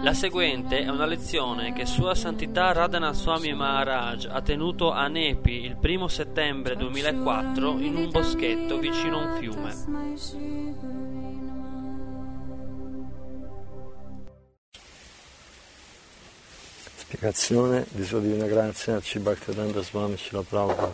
La seguente è una lezione che Sua Santità Radhana Swami Maharaj ha tenuto a Nepi il 1 settembre 2004 in un boschetto vicino a un fiume. Spiegazione di Sua Divina Grazia Acci Bhaktivedanta Swami Srila Prabhupada.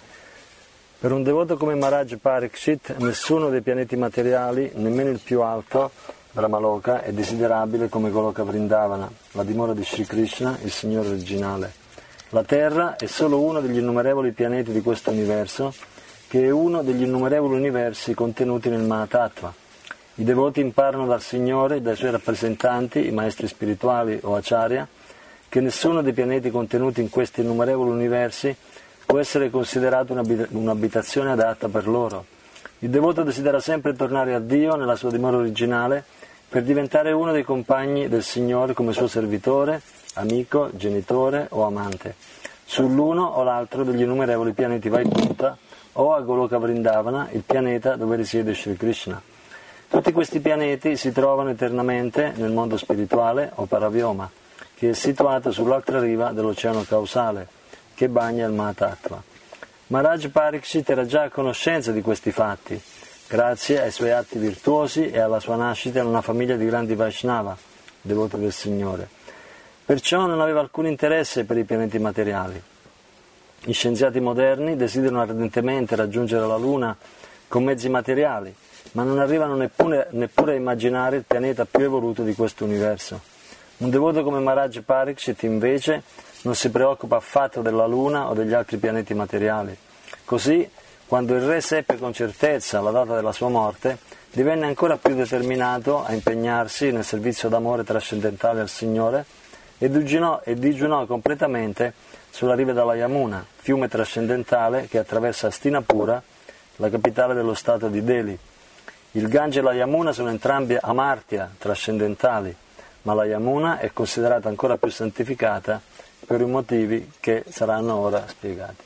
Per un devoto come Maharaj Parikshit, nessuno dei pianeti materiali, nemmeno il più alto, Brahmaloka, è desiderabile come Goloka Vrindavana, la dimora di Sri Krishna, il Signore originale. La Terra è solo uno degli innumerevoli pianeti di questo universo, che è uno degli innumerevoli universi contenuti nel Mahatattva. I devoti imparano dal Signore e dai Suoi rappresentanti, i maestri spirituali o acharya, che nessuno dei pianeti contenuti in questi innumerevoli universi può essere considerato un'abitazione adatta per loro. Il devoto desidera sempre tornare a Dio nella sua dimora originale per diventare uno dei compagni del Signore come suo servitore, amico, genitore o amante, sull'uno o l'altro degli innumerevoli pianeti Vaikuntha o a Goloka Vrindavana, il pianeta dove risiede Sri Krishna. Tutti questi pianeti si trovano eternamente nel mondo spirituale o Paravyoma, che è situato sull'altra riva dell'oceano causale, che bagna il Mahatattva. Maharaj Parikshit era già a conoscenza di questi fatti, grazie ai suoi atti virtuosi e alla sua nascita in una famiglia di grandi Vaishnava, devoti del Signore. Perciò non aveva alcun interesse per i pianeti materiali. Gli scienziati moderni desiderano ardentemente raggiungere la Luna con mezzi materiali, ma non arrivano neppure a immaginare il pianeta più evoluto di questo universo. Un devoto come Maharaj Parikshit, invece, non si preoccupa affatto della Luna o degli altri pianeti materiali. Così, quando il re seppe con certezza la data della sua morte, divenne ancora più determinato a impegnarsi nel servizio d'amore trascendentale al Signore e digiunò completamente sulla riva della Yamuna, fiume trascendentale che attraversa Hastinapura, la capitale dello stato di Delhi. Il Gange e la Yamuna sono entrambi amartya trascendentali, ma la Yamuna è considerata ancora più santificata per i motivi che saranno ora spiegati.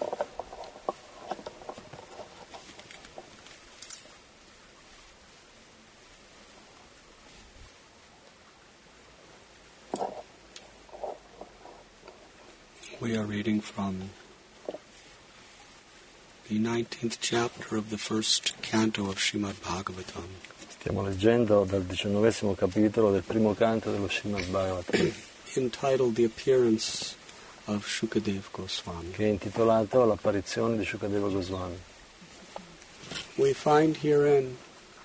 We are reading from the 19th chapter of the first canto of Srimad Bhagavatam. Stiamo leggendo dal 19° capitolo del primo canto dello Srimad Bhagavatam, entitled The Appearance of Shukadeva Goswami. che è intitolato L'apparizione di Shukadeva Goswami. We find herein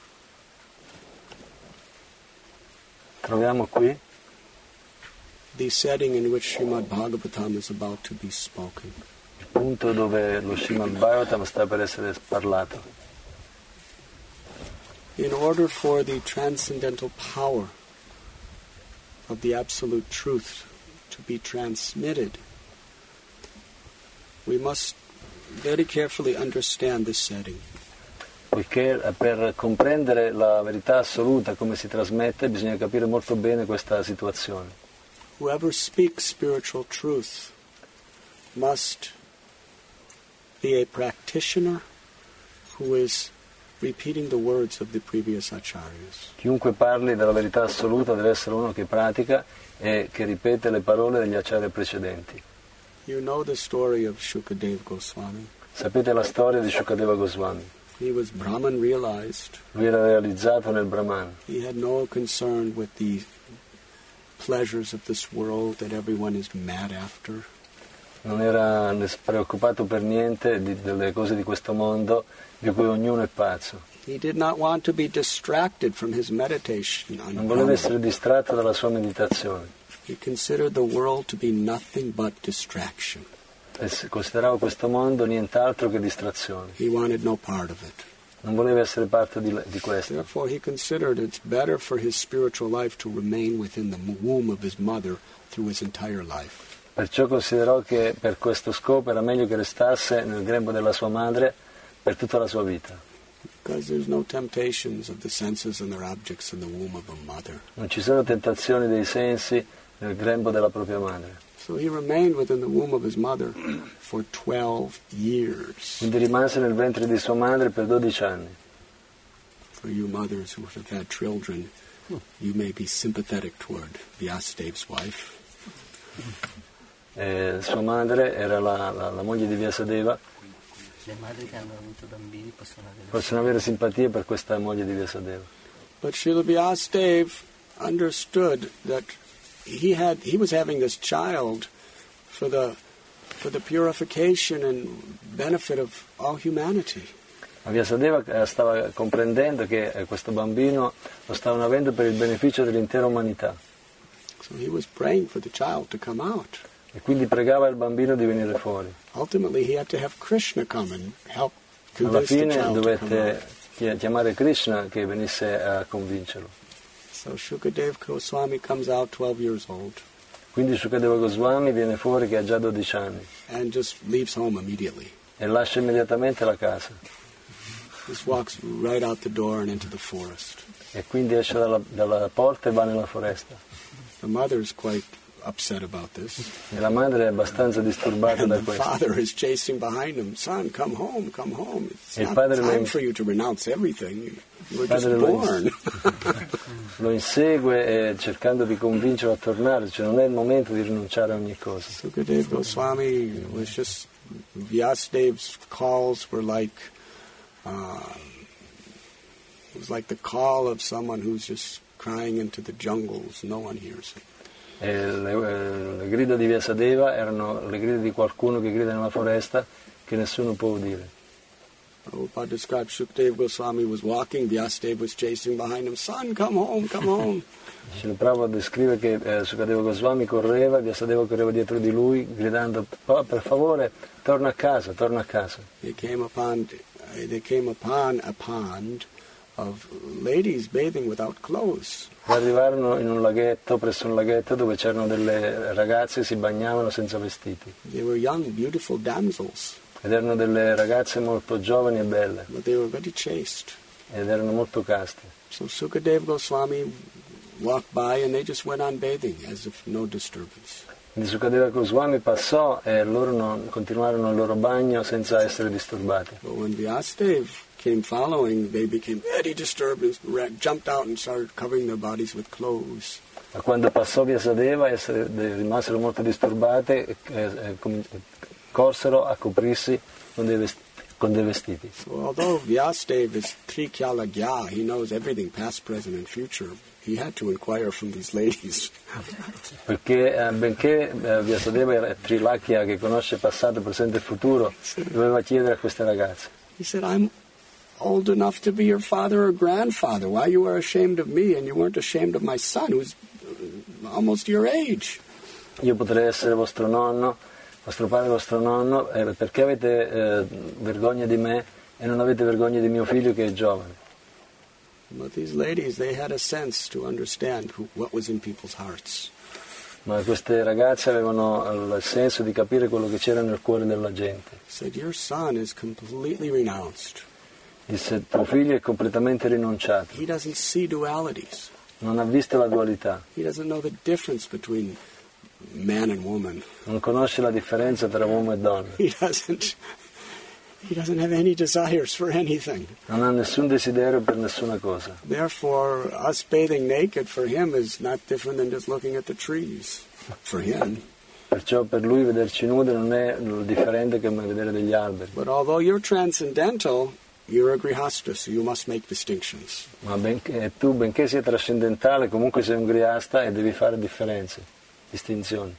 Troviamo qui the setting in which Srimad Bhagavatam is about to be spoken. il punto dove lo Srimad Bhagavatam sta per essere parlato. In order for the transcendental power of the absolute truth to be transmitted, we must very carefully understand this setting. Poiché per comprendere la verità assoluta, come si trasmette, bisogna capire molto bene questa situazione. Whoever speaks spiritual truth must be a practitioner who is repeating the words of the previous acharyas. Chiunque parli della verità assoluta deve essere uno che pratica e che ripete le parole degli acharya precedenti. You know the story of Shukadeva Goswami. Sapete la storia di Shukadeva Goswami? He was Brahman realized. Lui era realizzato nel Brahman. He had no concern with the pleasures of this world that everyone is mad after. Non era preoccupato per niente delle cose di questo mondo di cui ognuno è pazzo. He did not want to be distracted from his meditation on Non voleva essere distratto dalla sua meditazione. He considered the world to be nothing but distraction. Considerava questo mondo nient'altro che distrazione. He wanted no part of it. Non voleva essere parte di questo. Therefore he considered it's better for his spiritual life to remain within the womb of his mother through his entire life. Perciò considerò che per questo scopo era meglio che restasse nel grembo della sua madre per tutta la sua vita. Because there's no temptations of the senses and their objects in the womb of a mother. Non ci sono tentazioni dei sensi nel grembo della propria madre. So he remained within the womb of his mother for 12 years. Quindi rimase nel ventre di sua madre per 12 anni. For you mothers who have had children, you may be sympathetic toward Vyasadev's wife. Sua madre era la moglie di Vyasadeva. Le madri che hanno avuto bambini possono avere simpatia per questa moglie di Vyasadeva. But Srila Vyasadeva understood that he was having this child for the purification and benefit of all humanity. Ma Vyasadeva stava comprendendo che questo bambino lo stavano avendo per il beneficio dell'intera umanità. So he was praying for the child to come out. E quindi pregava il bambino di venire fuori. Ultimately he had to have Krishna come and help Alla convince the fine child to come out. dovette chiamare Krishna che venisse a convincerlo. So Shukadeva Goswami comes out 12 years old Quindi Shukadeva Goswami viene fuori che ha già 12 anni and just leaves home immediately. e lascia immediatamente la casa. Just walks right out the door and into the forest. E quindi esce dalla porta e va nella foresta. The mother's quite upset about this. E la madre è abbastanza disturbata And da the questo. father is chasing behind him. Son, come home, come home. It's Il not padre time lo- for you to renounce everything. You were just padre lo- born. Lo insegue cercando di convincerlo a tornare, cioè non è il momento di rinunciare a ogni cosa. Sukadeva Goswami was just, Vyasadev's calls were like, it was like the call of someone who's just crying into the jungles. No one hears it. E le grida di Vyasadeva erano le grida di qualcuno che grida nella foresta che nessuno può udire. Prabhupada described Sukadeva Goswami was walking, Vyasadeva was chasing behind him. Son, come home, come home. Srila Prabhupada descrive che Sukadeva Goswami correva, Vyasadeva correva dietro di lui gridando per favore torna a casa, torna a casa. They came upon a pond of ladies bathing without clothes. Arrivarono in un laghetto, presso un laghetto dove c'erano delle ragazze che si bagnavano senza vestiti. They were young, beautiful damsels, Ed erano delle ragazze molto giovani e belle, but they were very chaste. ed erano molto caste. So Sukadeva Goswami walked by and they just went on bathing as if no disturbance. Quindi Sukadeva Goswami passò e loro continuarono il loro bagno senza essere disturbati. But when Vyasadeva came following, they became very disturbed and jumped out and started covering their bodies with clothes. Ma quando passò Vyasadeva rimasero molto disturbate e corsero a coprirsi con dei vestiti. So although Vyasadeva is Trikyala Gya, he knows everything past, present and future, he had to inquire from these ladies. Perché benché Vyasadeva era Trilakya che conosce passato, presente e futuro, doveva chiedere a queste ragazze. He said, I'm old enough to be your father or grandfather. Why you are ashamed of me and you weren't ashamed of my son who's almost your age? Io potrei essere vostro nonno, vostro padre, vostro nonno, perché avete vergogna di me e non avete vergogna di mio figlio che è giovane? But these ladies, they had a sense to understand what was in people's hearts. Ma queste ragazze avevano il senso di capire quello che c'era nel cuore della gente. He said, your son is completely renounced. Disse, tuo figlio è completamente rinunciato, He doesn't see dualities. non ha visto la dualità, He doesn't know the difference between man and woman. non conosce la differenza tra uomo e donna, He doesn't have any desires for anything. non ha nessun desiderio per nessuna cosa. Therefore, us bathing naked for him is not different than just looking at the trees. For him. Perciò per lui vederci nude non è differente che vedere degli alberi. But although you're transcendental, you're a grihasta, so you must make distinctions. Ma tu, benché sia trascendentale, comunque sei un grihasta e devi fare differenze, distinzioni.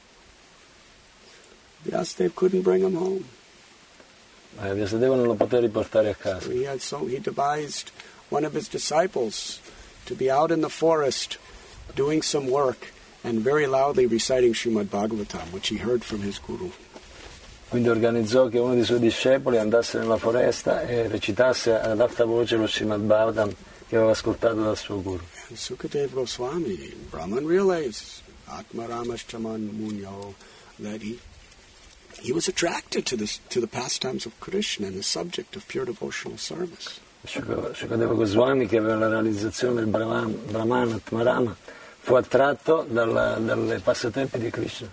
Vyasadeva couldn't bring him home. Vyasadeva non lo poteva riportare a casa. So he devised one of his disciples to be out in the forest doing some work and very loudly reciting Srimad Bhagavatam, which he heard from his guru. Quindi organizzò che uno dei suoi discepoli andasse nella foresta e recitasse ad alta voce lo Srimad Bhagavatam che aveva ascoltato dal suo guru. And Sukadeva Goswami, Brahman realized, Atma Ramashchaman Munyo, that he was attracted to the pastimes of Krishna and the subject of pure devotional service. Shukadeva Goswami, che aveva la realizzazione del Brahman Atmarama, fu attratto dalle passatempi di Krishna.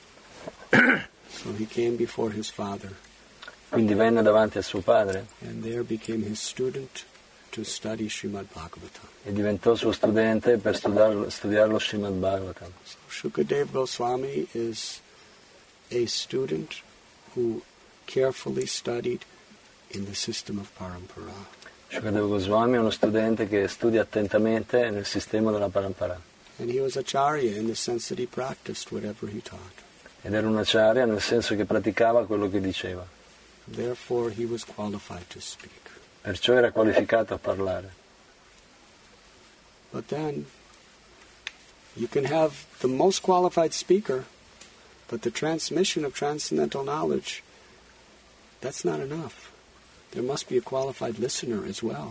So he came before his father. Quindi venne davanti a suo padre And there became his student to study Srimad Bhagavatam. E diventò suo studente per studiare lo Srimad Bhagavatam. So Shukadeva Goswami is a student who carefully studied in the system of Parampara. Shukadeva Goswami è uno studente che studia attentamente nel sistema della Parampara. And he was acharya in the sense that he practiced whatever he taught. Ed era un acharya nel senso che praticava quello che diceva. Therefore he was qualified to speak. Perciò era qualificato a parlare. But then you can have the most qualified speaker, but the transmission of transcendental knowledge, that's not enough. There must be a qualified listener as well.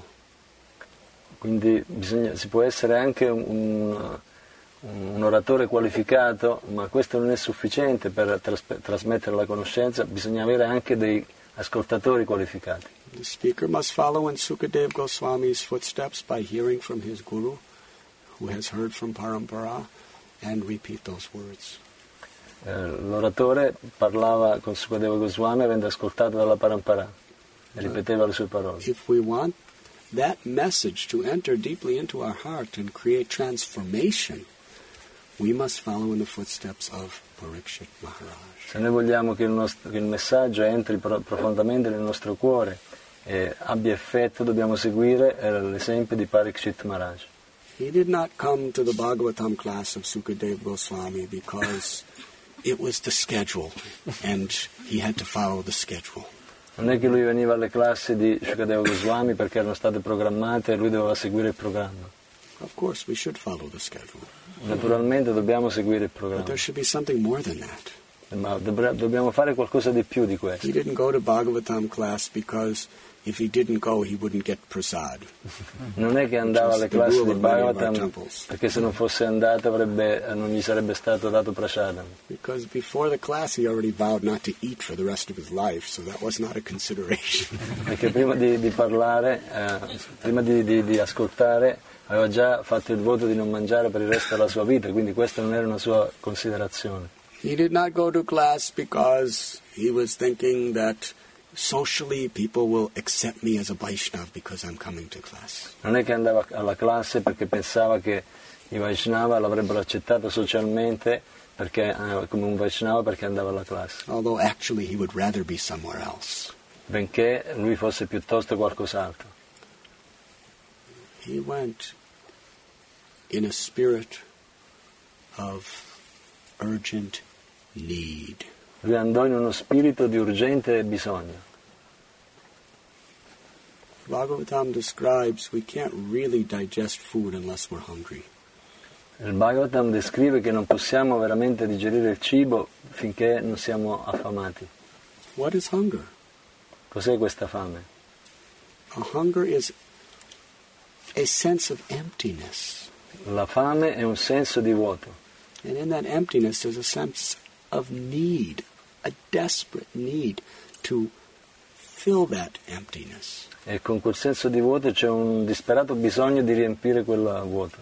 Quindi si può essere anche un oratore qualificato, ma questo non è sufficiente per trasmettere la conoscenza, bisogna avere anche dei ascoltatori qualificati. The speaker must follow in Sukadeva Goswami's footsteps by hearing from his guru, who has heard from Parampara, and repeat those words. L'oratore parlava con Sukadeva Goswami avendo ascoltato dalla Parampara e ripeteva le sue parole. If we want that message to enter deeply into our heart and create transformation, we must follow in the footsteps of Parikshit Maharaj. Se noi vogliamo che il messaggio entri profondamente nel nostro cuore e abbia effetto, dobbiamo seguire l'esempio di Parikshit Maharaj. He did not come to the Bhagavatam class of Sukadeva Goswami because it was the schedule and he had to follow the schedule. Non è che lui veniva alle classi di Shukadeva Goswami perché erano state programmate e lui doveva seguire il programma. Of course, we should follow the schedule. Naturalmente dobbiamo seguire il But programma, there should be something more than that. ma dobbiamo fare qualcosa di più di questo. He didn't go to Bhagavatam class because if he didn't go, he wouldn't get prasad. Non è che andava alle classi di Bhagavatam perché se non fosse andato non gli sarebbe stato dato prasadam. Because before the class, he already vowed not to eat for the rest of his life, so that was not a consideration. Perché prima di parlare, prima di ascoltare, aveva già fatto il voto di non mangiare per il resto della sua vita, quindi questa non era una sua considerazione. He did not go to class because he was thinking that socially people will accept me as a Vaishnava because I'm coming to class. Non è che andava alla classe perché pensava che i Vaishnava l'avrebbero accettato socialmente come un Vaishnava perché andava alla classe, Although actually he would rather be somewhere else. benché lui fosse piuttosto qualcos'altro. He went in a spirit of urgent need. Lui andò in uno spirito di urgente bisogno. Bhagavatam describes we can't really digest food unless we're hungry. Il Bhagavatam descrive che non possiamo veramente digerire il cibo finché non siamo affamati. What is hunger? Cos'è questa fame? A hunger is a sense of emptiness. La fame è un senso di vuoto. And in that emptiness there's a sense of need, a desperate need to fill that emptiness. E con quel senso di vuoto c'è un disperato bisogno di riempire quel vuoto.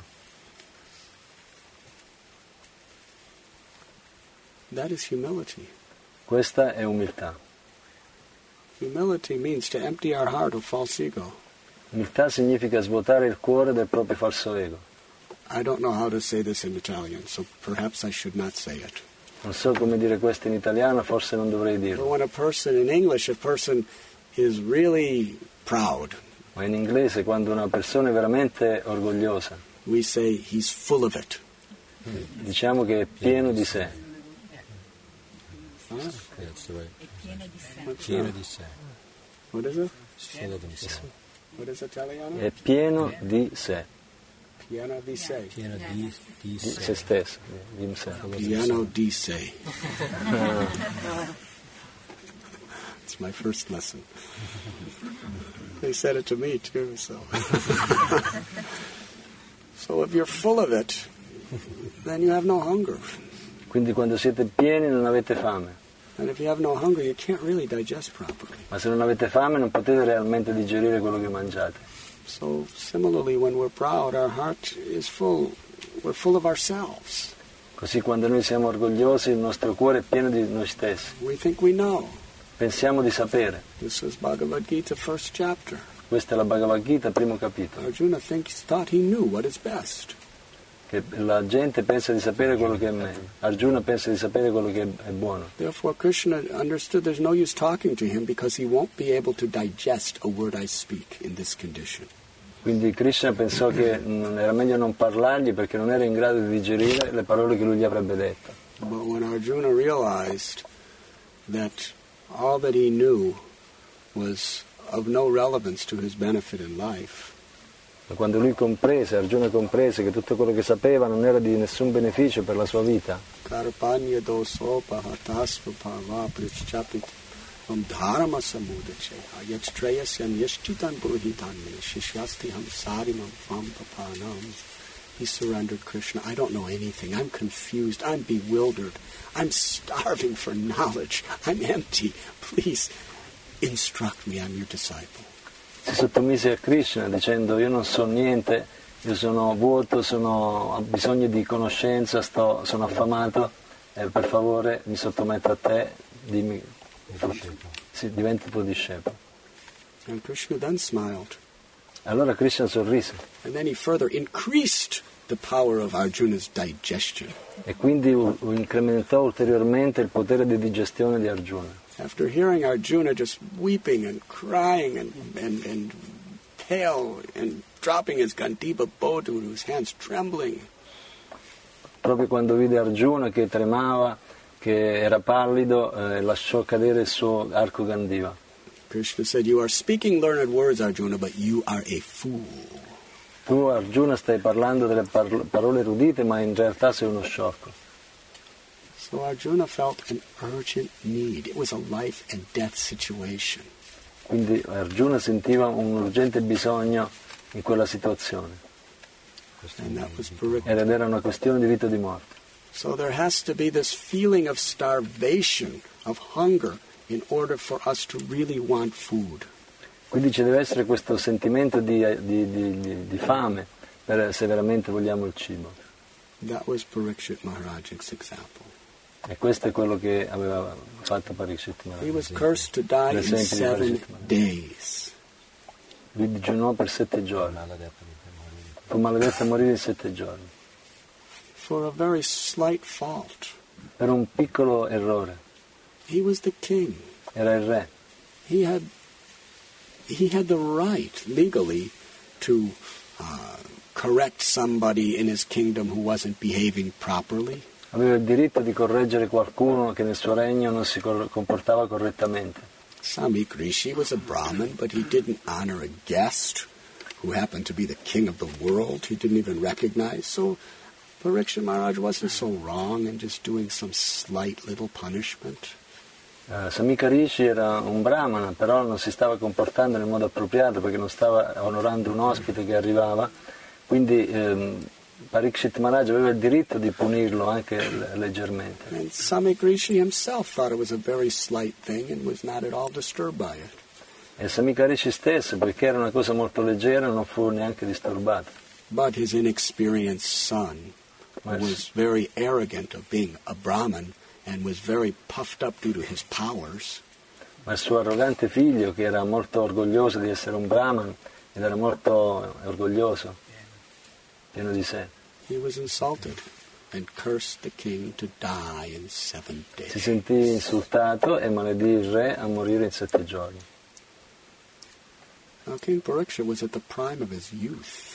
That is humility. Questa è umiltà. Humility means to empty our heart of false ego. Umiltà significa svuotare il cuore del proprio falso ego. I don't know how to say this in Italian, so perhaps I should not say it. Non so come dire questo in italiano, forse non dovrei But dirlo. when in English, a person is really proud, Ma in inglese, quando una persona è veramente orgogliosa, we say he's full of it. diciamo che è pieno di sé. Huh? That's right. What's Pieno that? di sé. What is it? Full of himself. What is Italiano? È pieno di sé, Piano di sé. Pieno di di sé. se stesso, di himself. Piano di sé. It's my first lesson. They said it to me too, so. So if you're full of it, then you have no hunger. Quindi quando siete pieni non avete fame, And if you have no hunger, you can't really digest properly. ma se non avete fame non potete realmente digerire quello che mangiate. So similarly, when we're proud, our heart is full. We're full of ourselves. Così quando noi siamo orgogliosi il nostro cuore è pieno di noi stessi. We think we know. Pensiamo di sapere. This is Bhagavad Gita, first chapter. questa è la Bhagavad Gita, primo capitolo. Arjuna thought he knew what is best. Che la gente pensa di sapere quello che è meglio. Arjuna pensa di sapere quello che è buono. Therefore Krishna understood there's no use talking to him because he won't be able to digest a word I speak in this condition. Quindi Krishna pensò che era meglio non parlargli perché non era in grado di digerire le parole che lui gli avrebbe detto. But when Arjuna realized that all that he knew was of no relevance to his benefit in life, Quando lui comprese, Arjuna comprese che tutto quello che sapeva non era di nessun beneficio per la sua vita, Karpanya dosopa hatasva bhava prishchapit dharma samudache yachtrayasya yashchitan puruhitan shishyasti ham sarimam vam papanam. He surrendered Krishna. I don't know anything. I'm confused. I'm bewildered. I'm starving for knowledge. I'm empty. Please instruct me. I'm your disciple. si sottomise a Krishna dicendo io non so niente, io sono vuoto, ho bisogno di conoscenza, sono affamato e per favore mi sottometto a te, dimmi, sì, diventi tuo discepolo. And Krishna then smiled. Allora Krishna sorrise And then he further increased the power of Arjuna's digestion. e quindi incrementò ulteriormente il potere di digestione di Arjuna. After hearing Arjuna just weeping and crying and pale and dropping his Gandiva bow to his hands trembling, Proprio quando vide Arjuna che tremava, che era pallido, lasciò cadere il suo arco Gandiva. Krishna said, "You are speaking learned words, Arjuna, but you are a fool." Tu Arjuna stai parlando delle parole erudite, ma in realtà sei uno sciocco. So Arjuna felt an urgent need. It was a life and death situation. Quindi Arjuna sentiva un urgente bisogno in quella situazione. And that was Parikshit. Ed era una questione di vita o di morte. So there has to be this feeling of starvation, of hunger, in order for us to really want food. Quindi ci deve essere questo sentimento di fame se veramente vogliamo il cibo. That was Parikshit Maharaj's example. E questo è quello che aveva fatto Parikshit He was Maharaj. cursed to die in L'esempio di 7 Parikshit Maharaj. days. Lui digiunò per 7 giorni. Fu maledetto a morire in 7 giorni. For a very slight fault. Per un piccolo errore. He was the king. Era il re. He had the right, legally, to correct somebody in his kingdom who wasn't behaving properly. Aveva il diritto di correggere qualcuno che nel suo regno non si comportava correttamente. Samik Rishi was a Brahmin, but he didn't honor a guest who happened to be the king of the world. He didn't even recognize. So Parikshit Maharaj wasn't so wrong in just doing some slight little punishment. Samika Rishi era un brahmana, però non si stava comportando nel modo appropriato perché non stava onorando un ospite che arrivava, quindi Parikshit Maharaj aveva il diritto di punirlo anche leggermente. And Samik Rishi himself thought it was a very slight thing and was not at all disturbed by it. E Samika Rishi stesso, perché era una cosa molto leggera, non fu neanche disturbato. But his inexperienced son, who was very arrogant of being a Brahmin and was very puffed up due to his powers, Ma il suo arrogante figlio, che era molto orgoglioso di essere un brahman ed era molto orgoglioso, pieno di sé, he was insulted and cursed the king to die in 7 si days. sentì insultato e maledì il re a morire in 7 giorni. Now King Parikshit was at the prime of his youth.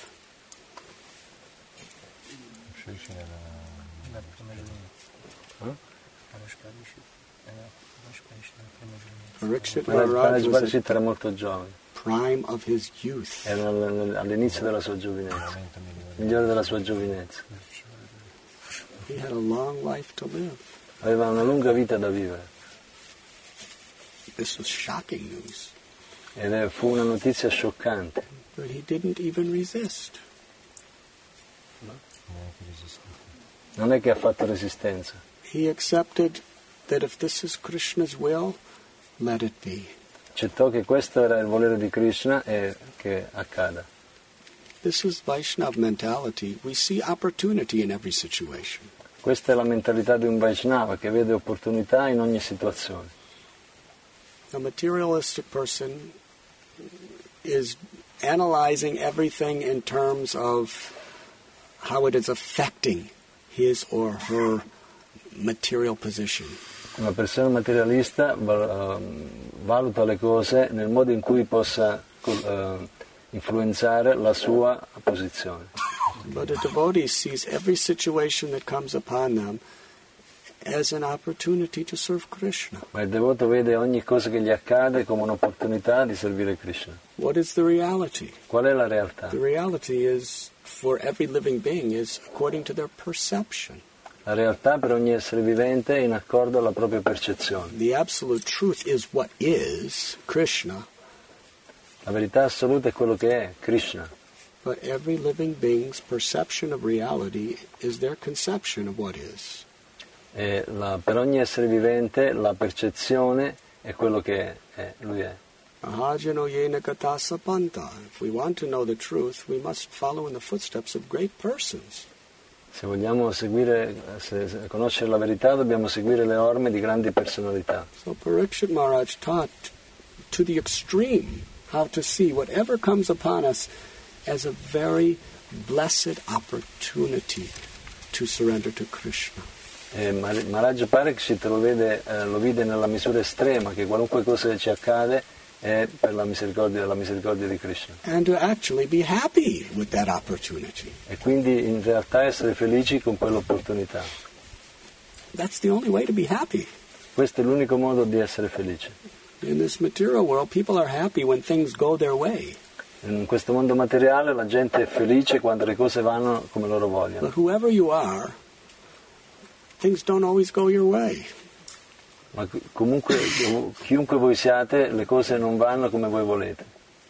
Parikshit Maharaj was at Parikshit era molto giovane, the prime of his youth. era all'inizio della sua giovinezza, migliore della sua giovinezza. He had a long life to live. Aveva una lunga vita da vivere This was shocking news. ed fu una notizia scioccante, But he didn't even resist. non è che ha fatto resistenza, He accepted that if this is Krishna's will, let it be. accettò che questo era il volere di Krishna e che accada. This is Vaishnav mentality. We see opportunity in every situation. Questa è la mentalità di un Vaishnava che vede opportunità in ogni situazione. A materialistic person is analyzing everything in terms of how it is affecting his or her material position. Una persona materialista valuta le cose nel modo in cui possa influenzare la sua posizione. But a devotee sees every situation that comes upon them as an opportunity to serve Krishna. Ma il devoto vede ogni cosa che gli accade come un'opportunità di servire Krishna. What is the reality? Qual è la realtà? The reality is, for every living being, is according to their perception. La realtà per ogni essere vivente è in accordo alla propria percezione. The absolute truth is what is, Krishna. La verità assoluta è quello che è, Krishna. But every living being's perception of reality is their conception of what is. E per ogni essere vivente la percezione è quello che è, lui è. Ahajano yena gata sapanta. If we want to know the truth, we must follow in the footsteps of great persons. Se vogliamo conoscere la verità, dobbiamo seguire le orme di grandi personalità. So Parikshit Maharaj taught to the extreme how to see whatever comes upon us as a very blessed opportunity to surrender to Krishna. Maharaj Parikshit lo vide nella misura estrema, che qualunque cosa ci accade è per la misericordia di Krishna. And to actually be happy with that opportunity. E quindi in realtà essere felici con quell'opportunità. That's the only way to be happy. Questo è l'unico modo di essere felici. In this material world, people are happy when things go their way. In questo mondo materiale la gente è felice quando le cose vanno come loro vogliono. But whoever you are, things don't always go your way. Ma comunque, chiunque voi siate, le cose non vanno come voi volete.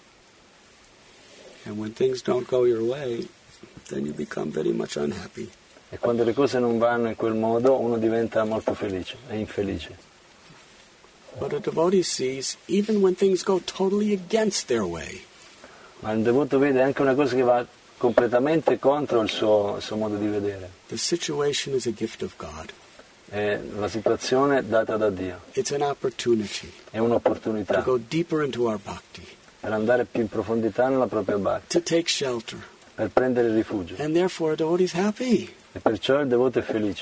And when things don't go your way, then you become very much unhappy. E quando le cose non vanno in quel modo, uno diventa molto felice e infelice. But a devotee sees, even when things go totally against their way, Ma il devoto vede anche una cosa che va completamente contro il suo modo di vedere. the situation is a gift of God. È la situazione data da Dio. It's an opportunity È to un'opportunità go deeper into our bhakti, per andare più in profondità nella propria bhakti, to take shelter. per prendere rifugio. And therefore a devotee is happy. E perciò il devoto è felice.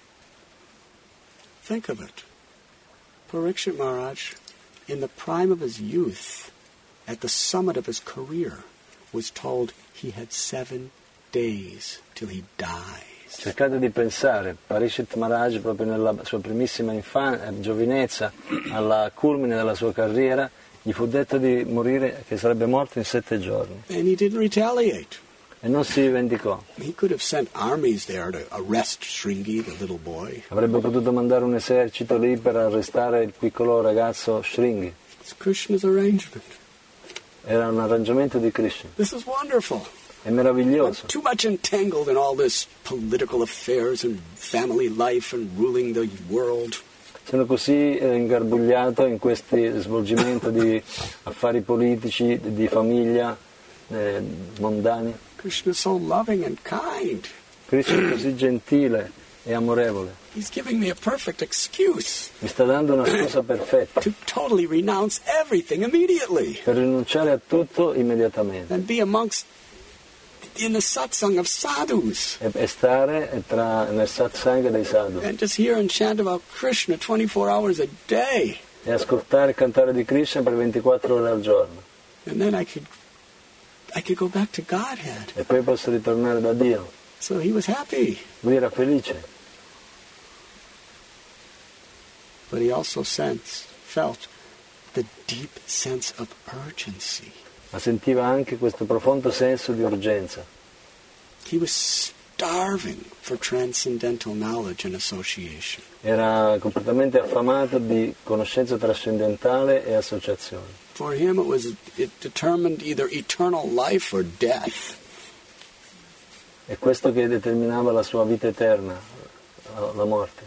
Think of it. Parikshit Maharaj, in the prime of his youth, at the summit of his career, was told he had 7 days till he dies. Cercate di pensare, Parikshit Maharaj proprio nella sua primissima giovinezza, alla culmine della sua carriera, gli fu detto di morire, che sarebbe morto in 7 giorni. And he didn't retaliate. E non si vendicò. He could have sent armies there to arrest Shringi, the little boy. Avrebbe potuto mandare un esercito lì per arrestare il piccolo ragazzo Shringi. It's Krishna's arrangement. Era un arrangiamento di Krishna. This is wonderful. È I'm meraviglioso. too much entangled in all this political affairs and family life and ruling the world. Sono così ingarbugliato in questi svolgimenti di affari politici, di famiglia, mondani. Krishna is so loving and kind. Krishna è così gentile e amorevole. He's giving me a perfect excuse Mi sta dando una scusa perfetta to totally renounce everything immediately per rinunciare a tutto immediatamente and be in the satsang of sadhus e stare nel satsang dei sadhu and just hear and chant about Krishna 24 hours a day. e ascoltare e cantare di Krishna per 24 ore al giorno. And then I could go back to Godhead. E poi posso ritornare da Dio. So he was happy. Lui era felice, But he also felt the deep sense of urgency. ma sentiva anche questo profondo senso di urgenza. He was starving for transcendental knowledge and association. Era completamente affamato di conoscenza trascendentale e associazione. For him it determined either eternal life or death. È questo che determinava la sua vita eterna, la morte.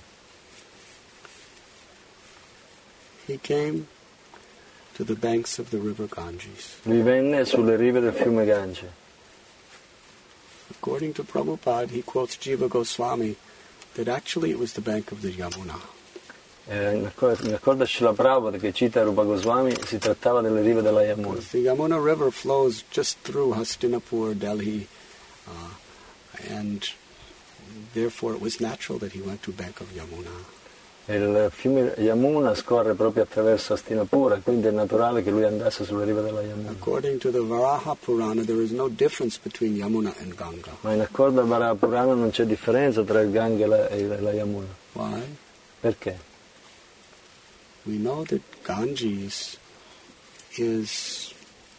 He came to the banks of the river Ganges. Lui venne sulle rive del fiume Gange. According to Prabhupada, he quotes Jiva Goswami that actually it was the bank of the Yamuna. In accordo a Srila Prabhupada che cita Rupa Goswami si trattava delle rive della Yamuna. The Yamuna River flows just through Hastinapur, Delhi, and therefore it was natural that he went to bank of Yamuna. Il fiume Yamuna scorre proprio attraverso Hastinapura, quindi è naturale che lui andasse sulle rive della Yamuna. According to the Varaha Purana, there is no difference between Yamuna and Ganga. Ma in accordo al Varaha Purana non c'è differenza tra il Ganga e la Yamuna. Why? Perché? We know that Ganges is,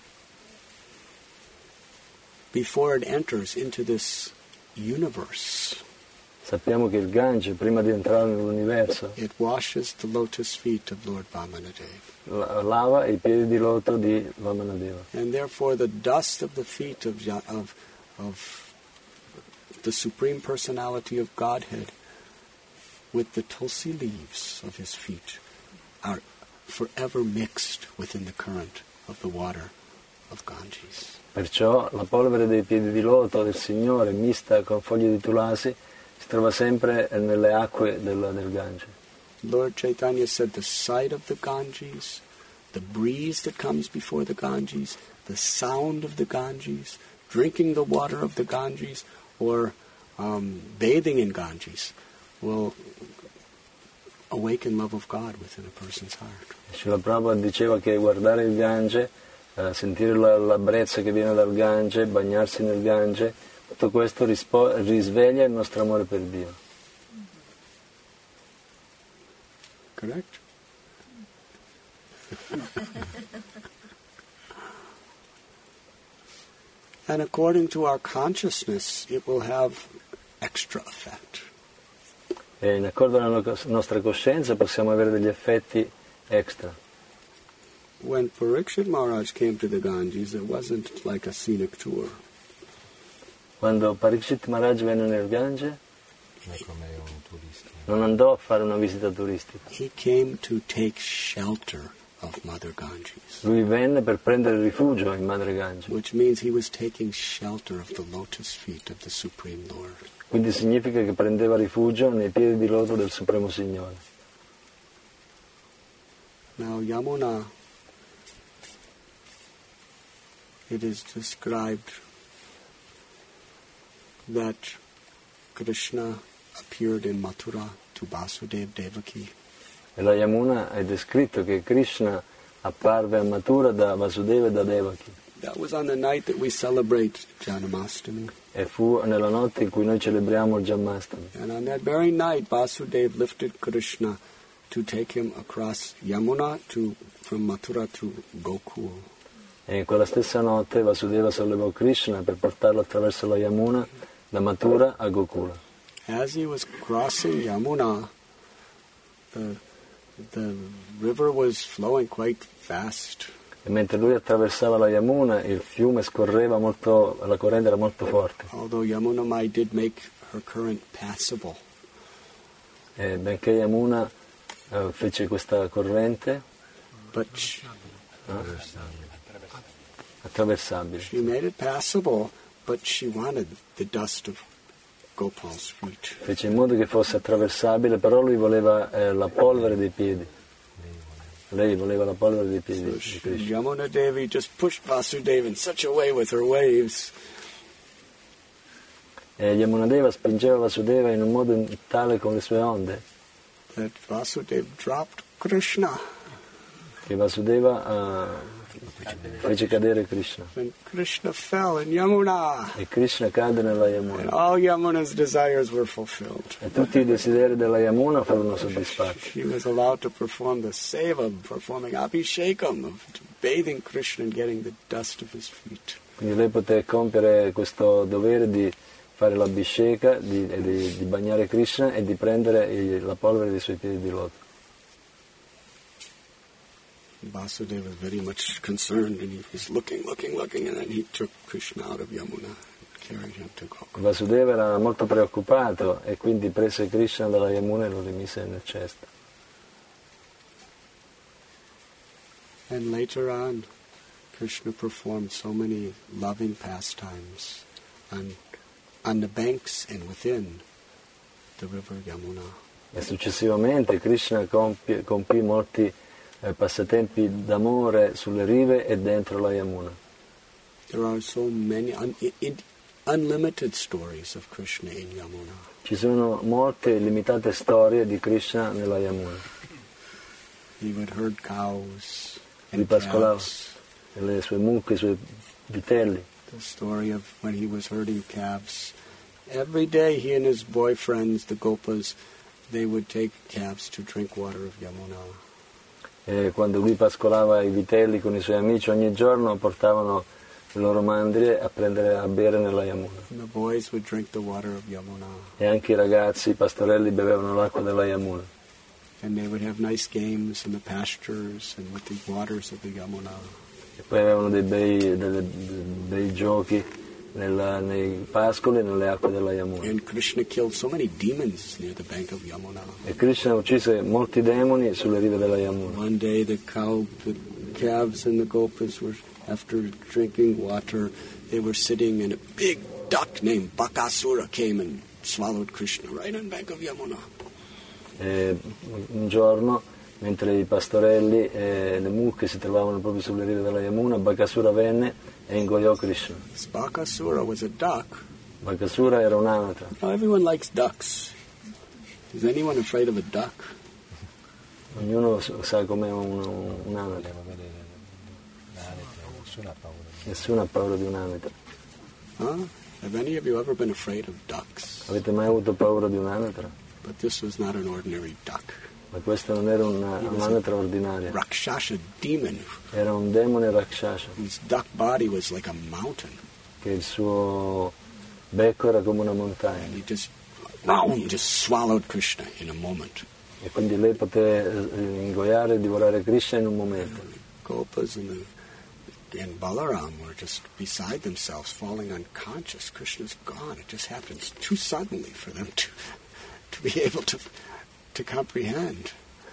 before it enters into this universe, Sappiamo che il Gange, prima di entrare nell'universo, it washes the lotus feet of Lord Vamanadeva. lava i piedi di loto di Vamanadeva. And therefore the dust of the feet of the Supreme Personality of Godhead with the tulsi leaves of his feet are forever mixed within the current of the water of Ganges. Perciò la polvere dei piedi di loto del Signore, mista con foglie di tulasi, si trova sempre nelle acque del Gange. Lord Chaitanya said the sight of the Ganges, the breeze that comes before the Ganges, the sound of the Ganges, drinking the water of the Ganges, or bathing in Ganges will awaken love of God within a person's heart. Srila Prabhupada diceva che guardare il Gange, sentire la brezza che viene dal Gange, bagnarsi nel Gange, tutto questo risveglia il nostro amore per Dio. Correct? And according to our consciousness, it will have extra effect. E in accordo alla nostra coscienza possiamo avere degli effetti extra. When Parikshit Maharaj came to the Ganges, it wasn't like a scenic tour. Quando Parikshit Maharaj venne nel Gange, non andò a fare una visita turistica. He came to take shelter of Mother Ganges, Lui venne per prendere rifugio in Madre Gange, which means he was taking shelter of the lotus feet of the Supreme Lord. quindi significa che prendeva rifugio nei piedi di loto del Supremo Signore. Now Yamuna, it is described that Krishna appeared in Mathura to Vasudeva Devaki. E la Yamuna è descritto che Krishna apparve a Mathura da Vasudeva e da Devaki. That was on the night that we celebrate Janamastami. E fu nella notte in cui noi celebriamo il Janmastami. And on that very night, Vasudeva lifted Krishna to take him across Yamuna from Mathura to Gokul. E in quella stessa notte Vasudeva sollevò Krishna per portarlo attraverso la Yamuna da Mathura a Gokula. As he was crossing Yamuna, the river was flowing quite fast. E mentre lui attraversava la Yamuna, il fiume scorreva molto, la corrente era molto forte. Although Yamuna Mai did make her current passable. E benché Yamuna fece questa corrente But attraversabile, she made it passable, but she wanted the dust of Gopal's feet. fece in modo che fosse attraversabile, però lui voleva la polvere dei piedi. Lei voleva la polvere dei piedi di Krishna. Yamuna Devi just pushed Vasudeva in such a way with her waves E Yamunadeva spingeva Vasudeva in un modo tale con le sue onde that Vasudeva dropped Krishna. che Vasudeva fece cadere Krishna. And Krishna fell in Yamuna. E Krishna cadde nella And Yamuna. all Yamuna's desires were fulfilled. E tutti i desideri della Yamuna furono soddisfatti. She was allowed to perform the seva, performing Abhishekam, of bathing Krishna and getting the dust of his feet. Quindi lei poté compiere questo dovere di fare l'abhisheka, di bagnare Krishna e di prendere la polvere dei suoi piedi di loto. Vasudeva was very much concerned, and he was looking, and then he took Krishna out of Yamuna and carried him to Gokul. Vasudeva era molto preoccupato e quindi prese Krishna dalla Yamuna e lo rimise nel cesto. And later on, Krishna performed so many loving pastimes on the banks and within the river Yamuna. E successivamente Krishna compì molti passatempi d'amore sulle rive e dentro la Yamuna. There are so many unlimited stories of Krishna in Yamuna. Ci sono molte illimitate storie di Krishna nella Yamuna. He would herd cows Lui and pascolava calves. le sue mucche, i suoi vitelli. The story of when he was herding calves. Every day he and his boyfriends, the Gopas, they would take calves to drink water of Yamuna. E quando lui pascolava i vitelli con i suoi amici, ogni giorno portavano le loro mandrie a bere nella Yamuna. And the boys would drink the water of Yamuna. E anche i ragazzi, i pastorelli, bevevano l'acqua della Yamuna. And they would have nice games in the pastures and with the waters of the Yamuna. E poi avevano dei bei giochi nei pascoli e nelle acque della Yamuna. And Krishna killed so many demons near the bank of Yamuna. E Krishna uccise molti demoni sulle rive della Yamuna. One day the calves and the Gopas were, after drinking water, they were sitting and a big duck named Bakasura came and swallowed Krishna right on the bank of Yamuna. E un giorno, mentre i pastorelli e le mucche si trovavano proprio sulle rive della Yamuna, Bakasura venne e ingoiò Krishna. Bakasura was a duck. Bakasura era un'anatra. Now everyone likes ducks. Is anyone afraid of a duck? Ognuno sa com'è un'anatra. Nessuno ha paura di un'anatra. Huh? Have any of you ever been afraid of ducks? Avete mai avuto paura di un'anatra? But this was not an ordinary duck. Ma questa non era un'anatra ordinaria. Rakshasa demon, Era un demone Rakshasa, whose duck body was like a mountain. che il suo becco era come una And montagna. he just swallowed Krishna in a moment. E quindi lei poté ingoiare e divorare Krishna in un momento. And the Gopas and Balaram were just beside themselves, falling unconscious. Krishna's gone. It just happened too suddenly for them to be able to comprehend.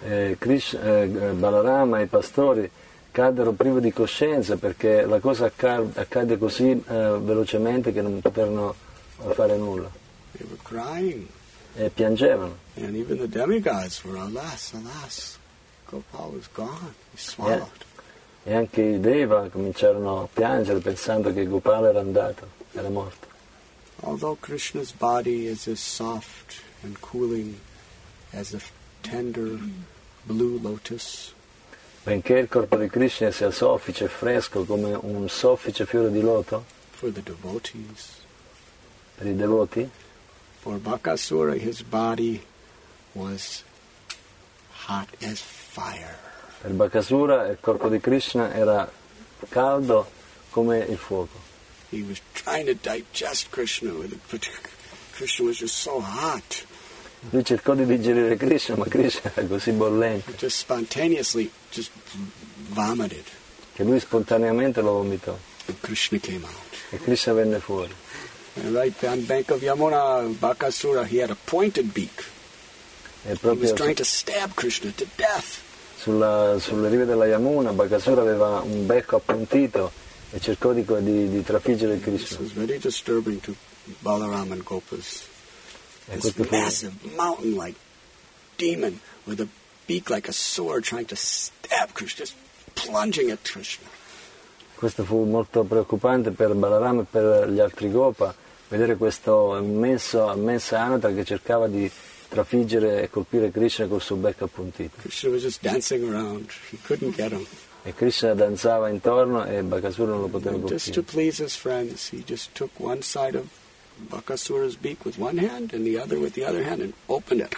Balarama e i pastori caddero privi di coscienza perché la cosa accadde così velocemente che non poterono fare nulla. They were crying. E piangevano. And even the demigods were, alas, Gopal was gone. He swallowed. E anche i Deva cominciarono a piangere pensando che Gopala era andato, era morto. Although Krishna's body is as soft and cooling as a tender blue lotus, Benché il corpo di Krishna sia soffice e fresco come un soffice fiore di loto for the devotees, per i devoti, for Bakasura his body was hot as fire. per Bakasura il corpo di Krishna era caldo come il fuoco. He was trying to digest Krishna, but Krishna was just so hot. Lui cercò di digerire Krishna, ma Krishna era così bollente He just spontaneously just vomited. che lui spontaneamente lo vomitò And Krishna came out. e Krishna venne fuori. And right on the bank of Yamuna, Bakasura, he had a pointed beak. E He was proprio trying to stab Krishna to death. sulle rive della Yamuna Bakasura aveva un becco appuntito e cercò di trafiggere This Krishna. was very disturbing to Balaram and Gopas. E This questo fu, massive mountain-like demon with a beak like a sword trying to stab Krishna, just plunging at Krishna. questo fu molto preoccupante per Balaram e per gli altri Gopa, vedere questo immensa anatra che cercava di trafiggere e colpire Krishna col suo becco appuntito. Krishna was just dancing around. He couldn't get him. E Krishna danzava intorno e Bakasura non lo poteva And just to colpire. please his friends, he just took one side of Bakasura's beak with one hand and the other with the other hand and opened it.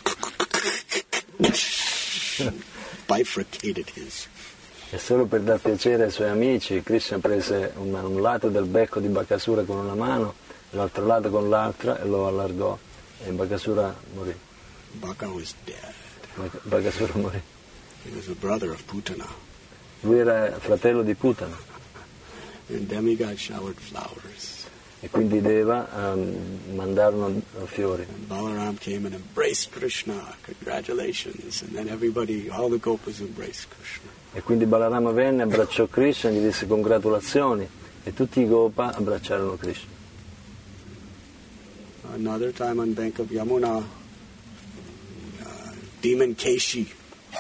Bifurcated his. E solo per dar piacere ai suoi amici, Krishna prese un lato del becco di Bakasura con una mano, l'altro lato con l'altra e lo allargò e Bakasura morì. Baka was dead. Bakasura morì. He was a brother of Putana. Lui era fratello di Putana And demigod showered flowers. e quindi i Deva mandarono fiori. And Balaram came and embraced Krishna. Congratulations. And then everybody, all the Gopas embraced Krishna. E quindi Balarama venne, abbracciò Krishna, gli disse congratulazioni e tutti i Gopa abbracciarono Krishna. Another time on bank of Yamuna, demon Keshi.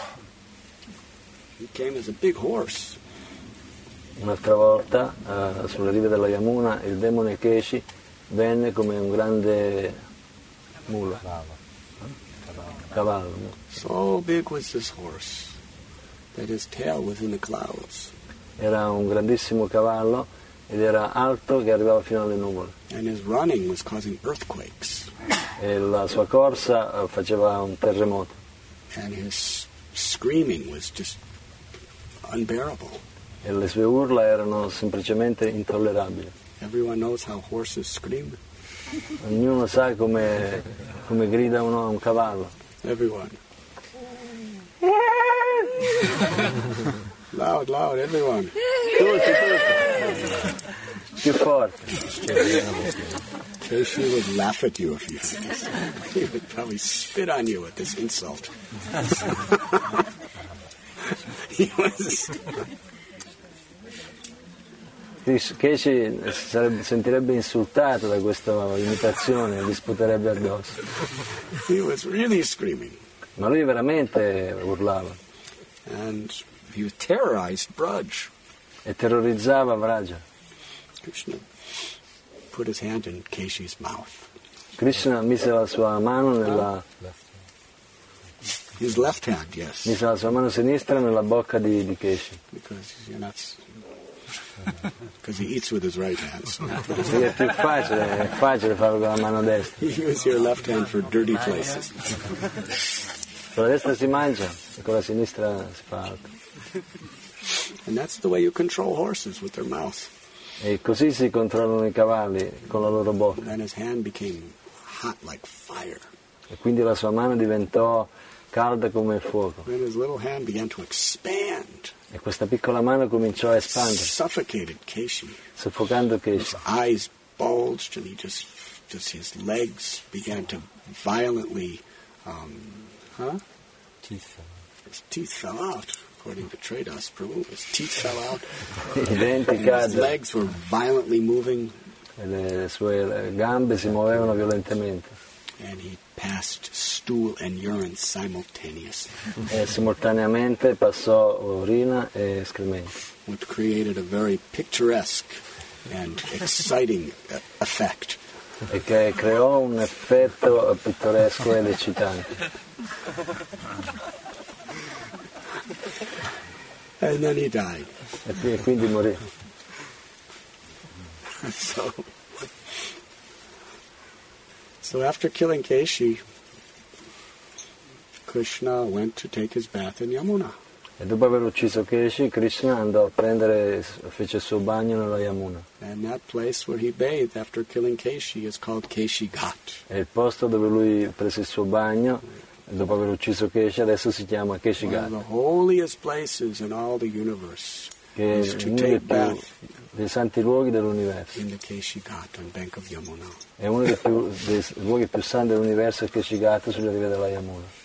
He came as a big horse. Un'altra volta, sulle rive della Yamuna, il demone Keshi venne come un grande mulo, cavallo. So big was this horse that his tail was in the clouds. Era un grandissimo cavallo ed era alto che arrivava fino alle nuvole. And his running was causing earthquakes. E la sua corsa faceva un terremoto. And his screaming was just unbearable. E le sue urla erano semplicemente intollerabili. Everyone knows how horses scream. Ognuno sa come grida un cavallo. Everyone. Loud, loud, everyone. Tutti. Più forte. Keshi would laugh at you if you did this. He would probably spit on you at this insult. He was... Keshi sentirebbe insultato da questa imitazione e gli sputerebbe addosso. He was really screaming. Ma lui veramente urlava. And he terrorized Braj. E terrorizzava Vraja. Krishna put his hand in Keshi's mouth. Krishna mise la sua mano His left hand, yes. Mise la sua mano sinistra nella bocca di Keshi. Because he eats with his right hand. So. Perché è facile farlo con la mano destra. You use your left hand for dirty places. Con la destra si mangia e con la sinistra si fa altro. And that's the way you control horses, with their mouth. E così si controllano i cavalli con la loro bocca. Then his hand became hot like fire. E quindi la sua mano diventò calda come il fuoco. Then his little hand began to expand. E questa piccola mano cominciò a espandere, Suffocated Keshi. soffocando Keshi. His eyes bulged, and he just his legs began to violently, his teeth fell out. According to Tradas Prabhu, his teeth fell out. I denti And his caddero legs were violently moving, e le sue gambe si muovevano violentemente. and he passed stool and urine simultaneously, E simultaneamente passò urina e escrementi, which created a very picturesque and exciting effect. e che creò un effetto pittoresco ed eccitante. And then he died. E quindi morì. So after killing Keshi, Krishna went to take his bath in Yamuna. E dopo aver ucciso Keshi, Krishna andò a fece il suo bagno nella Yamuna. And that place where he bathed after killing Keshi is called Keshi Ghat. E il posto dove lui prese il suo bagno, dopo aver ucciso Keshi, adesso si chiama Keshi One of Ghat, the holiest places in all the universe che is è to uno take bath dei santi luoghi dell'universo. in the Keshi Ghat on bank of Yamuna. È uno dei luoghi più santi dell'universo, è Keshi Ghat, sulle rive della Yamuna.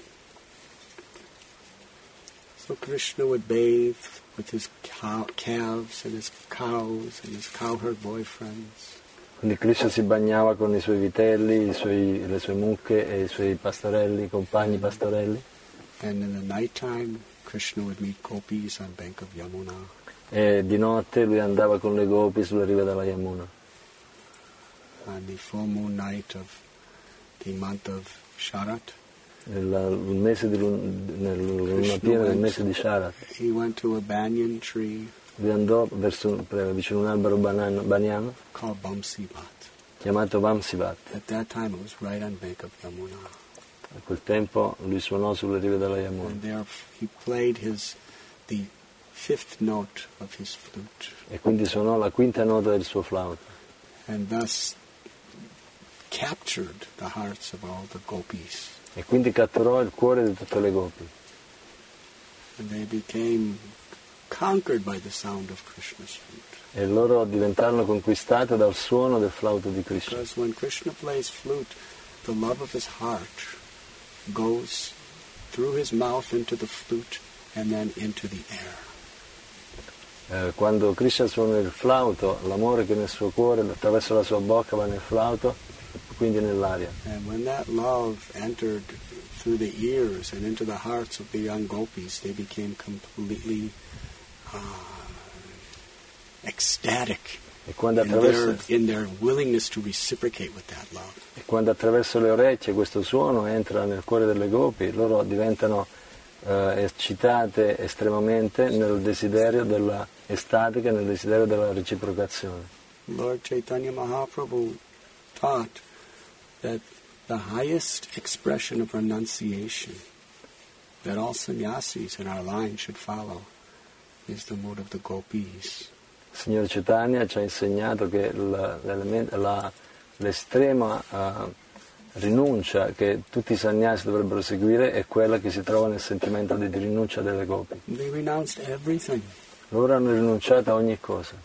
So Krishna would bathe with his calves and his cows and his cowherd boyfriends. Quindi Krishna si bagnava con i suoi vitelli, le sue mucche e i suoi pastorelli, i compagni pastorelli. And in the nighttime, Krishna would meet gopis on bank of Yamuna. E di notte lui andava con le gopi sulle rive della Yamuna. On the full moon night of the month of Sharat, Nella luna piena del mese di Sharat, he went to a banyan tree lui andò vicino a un albero baniano called Bamsivat. chiamato Vamsivat. At that time, it was right on bank of Yamuna. A quel tempo lui suonò sulle rive della Yamuna And there he played the fifth note of his flute, e quindi suonò la quinta nota del suo flauto and thus captured the hearts of all the gopis. e quindi catturò il cuore di tutte le gopi And they became conquered by the sound of Krishna's flute. e loro diventarono conquistate dal suono del flauto di Krishna. Because when Krishna plays flute, the love of his heart goes through his mouth into the flute and then into the air. Quando Krishna suona il flauto, l'amore che è nel suo cuore attraverso la sua bocca va nel flauto e quindi nell'aria. And when that love entered through the ears and into the hearts of the young gopis, they became completely ecstatic E quando in their willingness to reciprocate with that love. E quando attraverso le orecchie questo suono entra nel cuore delle gopi, loro diventano eccitate estremamente nel desiderio della estatica, nel desiderio della reciprocazione. Lord Chaitanya Mahaprabhu taught that the highest expression of renunciation that all sannyasis in our line should follow is the mood of the gopis. Il Signor Chaitanya ci ha insegnato che l'estrema rinuncia che tutti i sannyasi dovrebbero seguire è quella che si trova nel sentimento di rinuncia delle gopi. They renounced everything Loro hanno rinunciato a ogni cosa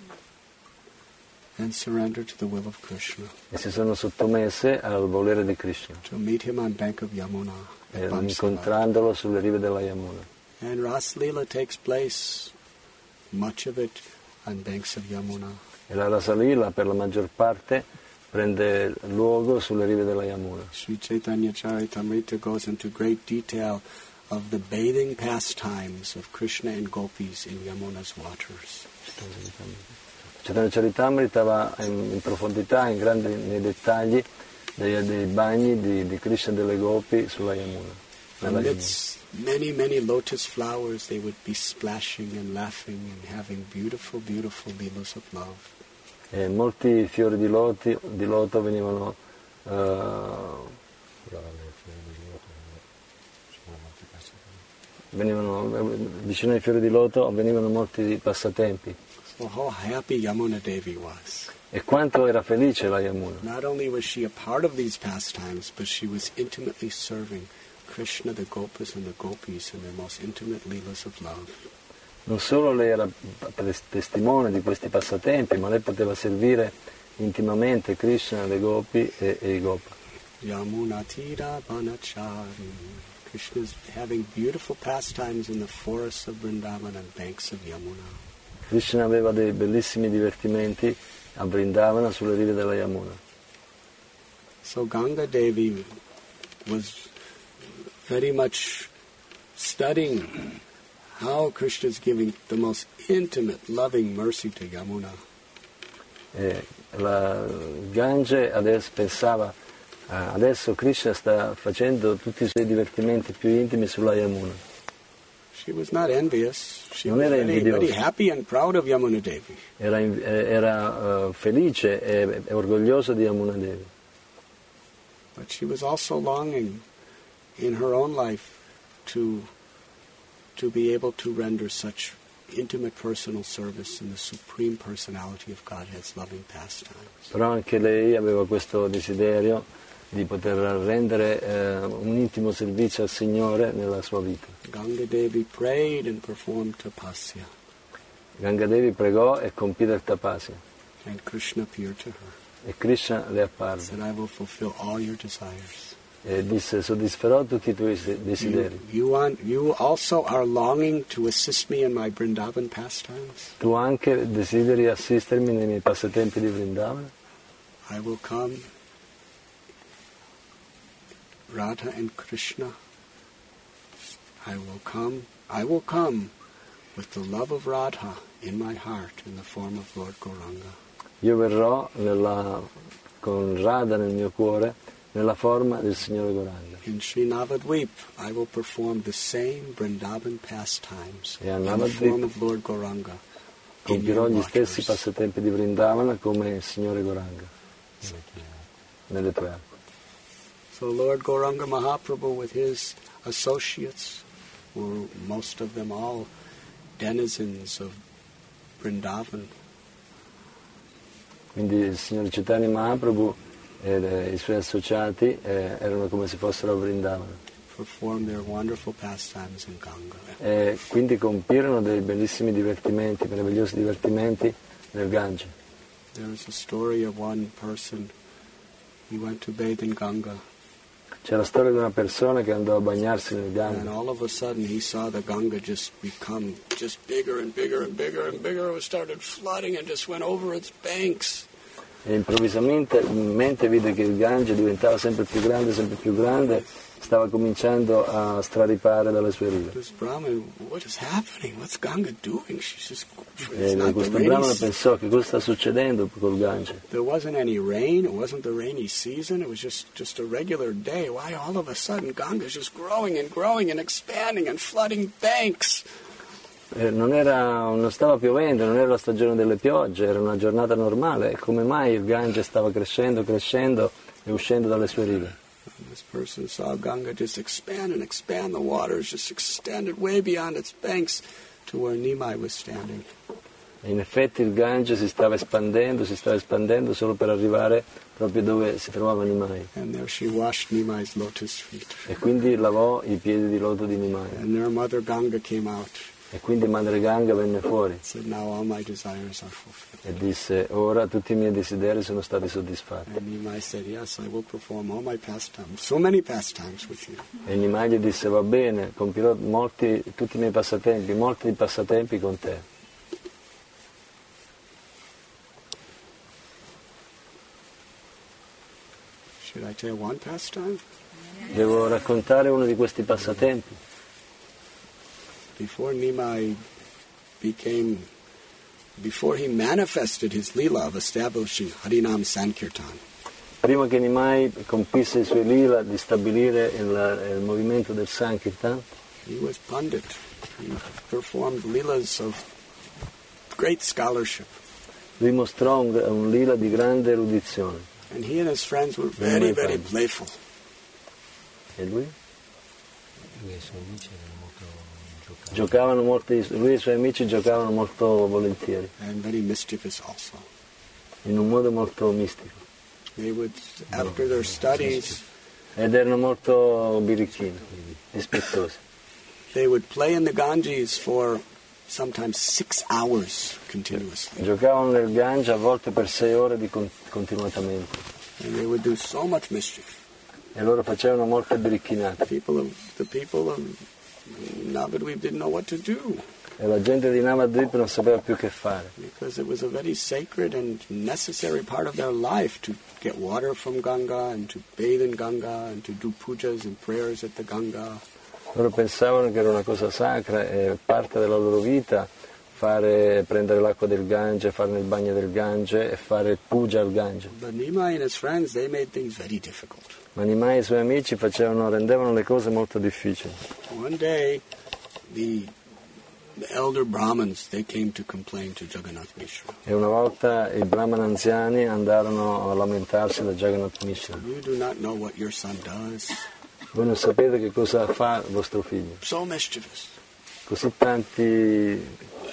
and surrendered to the will of Krishna. e si sono sottomesse al volere di Krishna, To meet him on bank of Yamuna. e incontrandolo sulle rive della Yamuna. And Ras Leela takes place, much of it, on banks of Yamuna. E la Rasalila per la maggior parte prende luogo sulle rive della Yamuna. Sri Chaitanya Charitamrita goes into great detail of the bathing pastimes of Krishna and gopis in Yamuna's waters. Chaitanya Charitamrita va in profondità, nei dettagli dei bagni di Krishna e delle gopi sulla Yamuna. Amidst many, many lotus flowers, they would be splashing and laughing and having beautiful, beautiful leelas of love. E molti fiori di loto venivano vicino ai fiori di loto avvenivano molti passatempi. So how happy Yamuna Devi was. E quanto era felice la Yamuna. Not only was she a part of these pastimes, but she was intimately serving Krishna, the Gopas, and the Gopis in their most intimate leelas of love. Non solo lei era testimone di questi passatempi, ma lei poteva servire intimamente Krishna, le gopi e i gopa. Yamuna Tira Banachari. Krishna is having beautiful pastimes in the forests of Vrindavan and banks of Yamuna. Krishna aveva dei bellissimi divertimenti a Vrindavana sulle rive della Yamuna. So Ganga Devi was very much studying how Krishna is giving the most intimate, loving mercy to Yamuna. E la Gange adesso pensava, adesso Krishna sta facendo tutti i suoi divertimenti più intimi sulla Yamuna. She was not envious. She Non was era very, invidiosa. very happy and proud of Yamuna Devi. Era felice e orgogliosa di Yamuna Devi. But she was also longing in her own life to be able to render such intimate personal service in the supreme personality of Godhead's loving pastimes. Però anche lei aveva questo desiderio di poter rendere un intimo servizio al Signore nella sua vita. Ganga Devi prayed and performed tapasya, Ganga Devi pregò e compì del tapasya and Krishna appeared to her. e Krishna le apparve Said, I will fulfill all your desires. e disse: soddisferò tutti i tuoi desideri. You also are longing to assist me in my Vrindavan pastimes? Tu anche desideri assistermi nei miei passatempi di Vrindavana? I will come, Radha and Krishna. I will come with the love of Radha in my heart in the form of Lord Gauranga. Io verrò con Radha nel mio cuore nella forma del Signore Gauranga. In Sri Navadvip, I will perform the same Vrindavan pastimes E a in the Navadvip form of Lord Gauranga. in Compirò your gli stessi waters. passatempi di Vrindavana come il Signore Gauranga nelle tue acque. So Lord Gauranga Mahaprabhu with his associates, were most of them all denizens of Vrindavan, Quindi il Signore Chaitanya Mahaprabhu e i suoi associati erano come se fossero a Vrindavana performed their wonderful pastimes in Ganga. e quindi compirono dei bellissimi divertimenti, meravigliosi divertimenti nel Gange. There is a story of one person, he went to bathe in Ganga, C'è la storia di una persona che andò a bagnarsi nel and Gange all of a sudden he saw the Ganga just become just bigger and bigger and bigger and bigger. It started flooding and just went over its banks. e improvvisamente vide che il Gange diventava sempre più grande stava cominciando a straripare dalle sue rive. This Brahmin, what is happening? What's Ganga doing? She's just, it's E not the questo rainy brahmana season. pensò che cosa sta succedendo col Gange. There wasn't any rain. It wasn't the rainy season. It was just a regular day. Why all of a sudden Ganga is just growing and expanding and flooding banks? Non stava piovendo, non era la stagione delle piogge, era una giornata normale. E come mai il Gange stava crescendo e uscendo dalle sue rive? And this person saw Ganga just expand and expand. The waters just extended way beyond its banks to where Nimai was standing. E in effetti il Gange si stava espandendo solo per arrivare proprio dove si trovava Nimai. And there she washed Nimai's lotus feet. E quindi lavò i piedi di loto di Nimai. And their mother Ganga came out. E quindi Madre Ganga venne fuori Said, now all my desires are fulfilled. e disse: ora tutti i miei desideri sono stati soddisfatti. And Nimai said, yes, I will perform all my pastimes, so many pastimes with you. E Nimai gli disse: va bene, compirò tutti i miei passatempi, molti passatempi con te. Should I tell one pastime? Devo raccontare uno di questi passatempi. Before he manifested his lila of establishing Harinam Sankirtan, Prima che Nimai compisse i suoi lila di stabilire il movimento del Sankirtan, he was Pandit. He performed lilas of great scholarship. lui mostrò un lila di grande erudizione. And he and his friends were very, very playful. E lui? Lui e i suoi amici erano molto Giocavano molto, lui e i suoi amici giocavano molto volentieri, And very mischievous also. in un modo molto mistico. They would, after their studies, Ed erano molto birichini, dispettosi. they would play in the Ganges for sometimes 6 hours continuously. Giocavano nel Gange a volte per 6 ore continuatamente. And they would do so much mischief. E loro facevano molte biricchinate. The people of Navadvip didn't know what to do, E la gente di Navadvip non sapeva più che fare, because it was a very sacred and necessary part of their life to get water from Ganga and to bathe in Ganga and to do pujas and prayers at the Ganga. loro pensavano che era una cosa sacra e parte della loro vita prendere l'acqua del Gange, fare il bagno del Gange e fare puja al Gange. But Nimai and his friends, they made things very difficult. Ma Nimai e i suoi amici rendevano le cose molto difficili. One day, the elder Brahmins, they came to complain to Jagannath Mishra. E una volta i brahman anziani andarono a lamentarsi da Jagannath Mishra. You do not know what your son does. Voi non sapete che cosa fa vostro figlio. So mischievous. Così tanti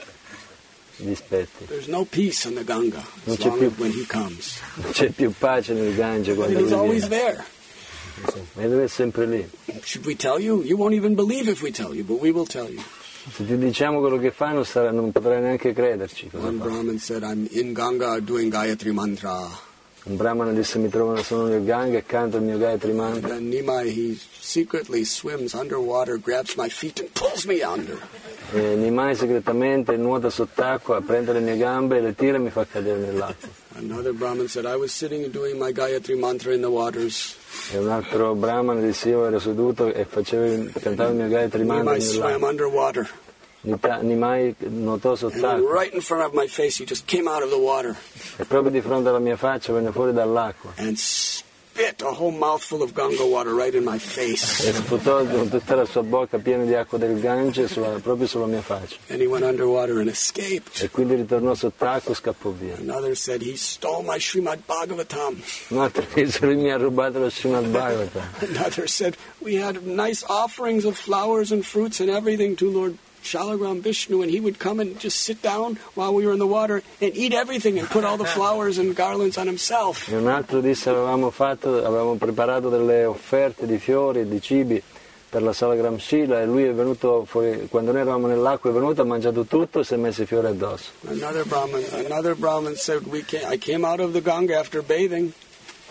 dispetti. There's no peace in the Ganga Non as c'è long più- as when he comes. Non c'è più pace nel Gange But quando he's lui always viene. there. E lui è sempre lì. Should we tell you? You won't even believe if we tell you, but we will tell you. Se ti diciamo quello che fa non potrai neanche crederci cosa One fa. Brahmin said, I'm in Ganga doing Gayatri Mantra. Un brahmana disse: sono nel Gange e canto il mio Gayatri And Mantra. then Nimai, he secretly swims underwater, grabs my feet and pulls me under. E Nimai segretamente nuota sott'acqua, prende le mie gambe, le tira e mi fa cadere nell'acqua. Another Brahmin said, I was sitting and doing my Gayatri Mantra in the waters. E un altro brahmana disse: io ero seduto e cantavo il mio Gayatri Mantra Nimai swam nell'acqua. underwater. Nimai nuotò And then sott'acqua right in front of my face, he just came out of the water e proprio di fronte alla mia faccia venne fuori dall'acqua and spit a whole mouthful of Ganga water right in my face. e sputò con tutta la sua bocca piena di acqua del Gange proprio sulla mia faccia. And he went underwater and escaped. E quindi ritornò sott'acqua e scappò via. Another said, he stole my Srimad Bhagavatam. Un altro disse: lui mi ha rubato lo Srimad Bhagavatam. Another said, we had nice offerings of flowers and fruits and everything to Lord Shalagram Vishnu, and he would come and just sit down while we were in the water and eat everything and put all the flowers and garlands on himself. E un altro disse: avevamo preparato delle offerte di fiori e di cibi per la sala Gramshila, e lui è venuto fuori, quando noi eravamo nell'acqua è venuto, ha mangiato tutto e si è messo i fiori addosso. Another Brahmin said, I came out of the Ganga after bathing.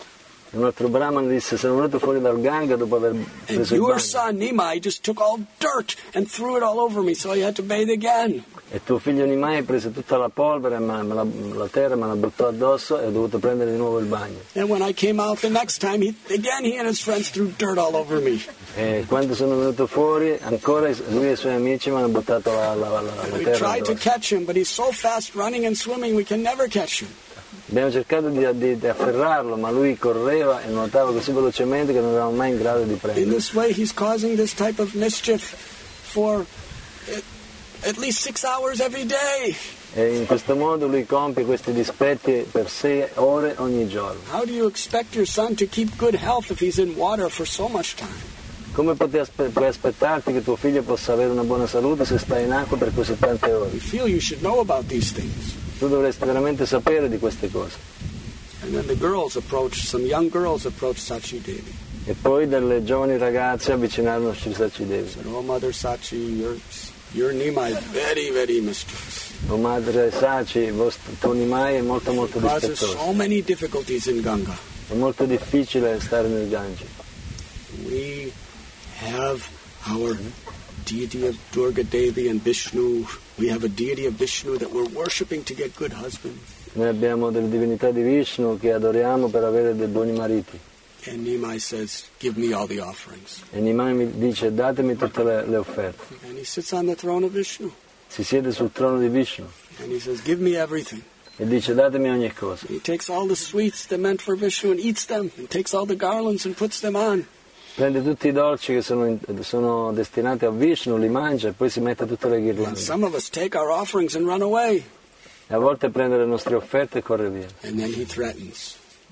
Un altro Brahman disse: sono venuto fuori dal Ganga dopo aver And preso il your bagno. son Nimai just took all dirt and threw it all over me, so I had to bathe again. E tuo figlio Nimai prese tutta la polvere, la terra me la buttò addosso e ho dovuto prendere di nuovo il bagno. And when I came out the next time, he and his friends threw dirt all over me. E quando sono venuto fuori, ancora lui e i suoi amici mi hanno buttato la We terra tried to addosso. catch him, but he's so fast running and swimming, we can never catch him. Abbiamo cercato di afferrarlo, ma lui correva e nuotava così velocemente che non eravamo mai in grado di In prenderlo. this way, he's causing this type of mischief for at least 6 hours every day. E in questo modo lui compie questi dispetti per 6 ore ogni giorno. How do you expect your son to keep good health if he's in water for so much time? Come puoi aspettarti che tuo figlio possa avere una buona salute se sta in acqua per così tante ore? We feel you should know about these things. Tu dovresti veramente sapere di queste cose. And then some young girls approached Sachi Devi. E poi delle giovani ragazze avvicinarono Sri Sachi Devi. Said, "Oh, Mother Sachi, your Nimai is very, very mischievous. O madre Sachi, tuo Nimai è molto molto It causes dispettoso. so many difficulties in Ganga. È molto difficile stare nel Gange. We have our deity of Durga Devi and Vishnu. We have a deity of Vishnu that we're worshipping to get good husbands. Noi abbiamo delle divinità di Vishnu che adoriamo per avere dei buoni mariti. And Nimai says, give me all the offerings. E Nimai mi dice: datemi tutte le offerte. And he sits on the throne of Vishnu. Si siede sul trono di Vishnu And he says, give me everything. e dice: datemi ogni cosa. He takes all the sweets that meant for Vishnu and eats them. And takes all the garlands and puts them on. Prende tutti i dolci che sono destinati a Vishnu, li mangia e poi si mette tutte le And ghirlande. some of us take our offerings and run away. E a volte prende le nostre offerte e corre via. And then he threatens.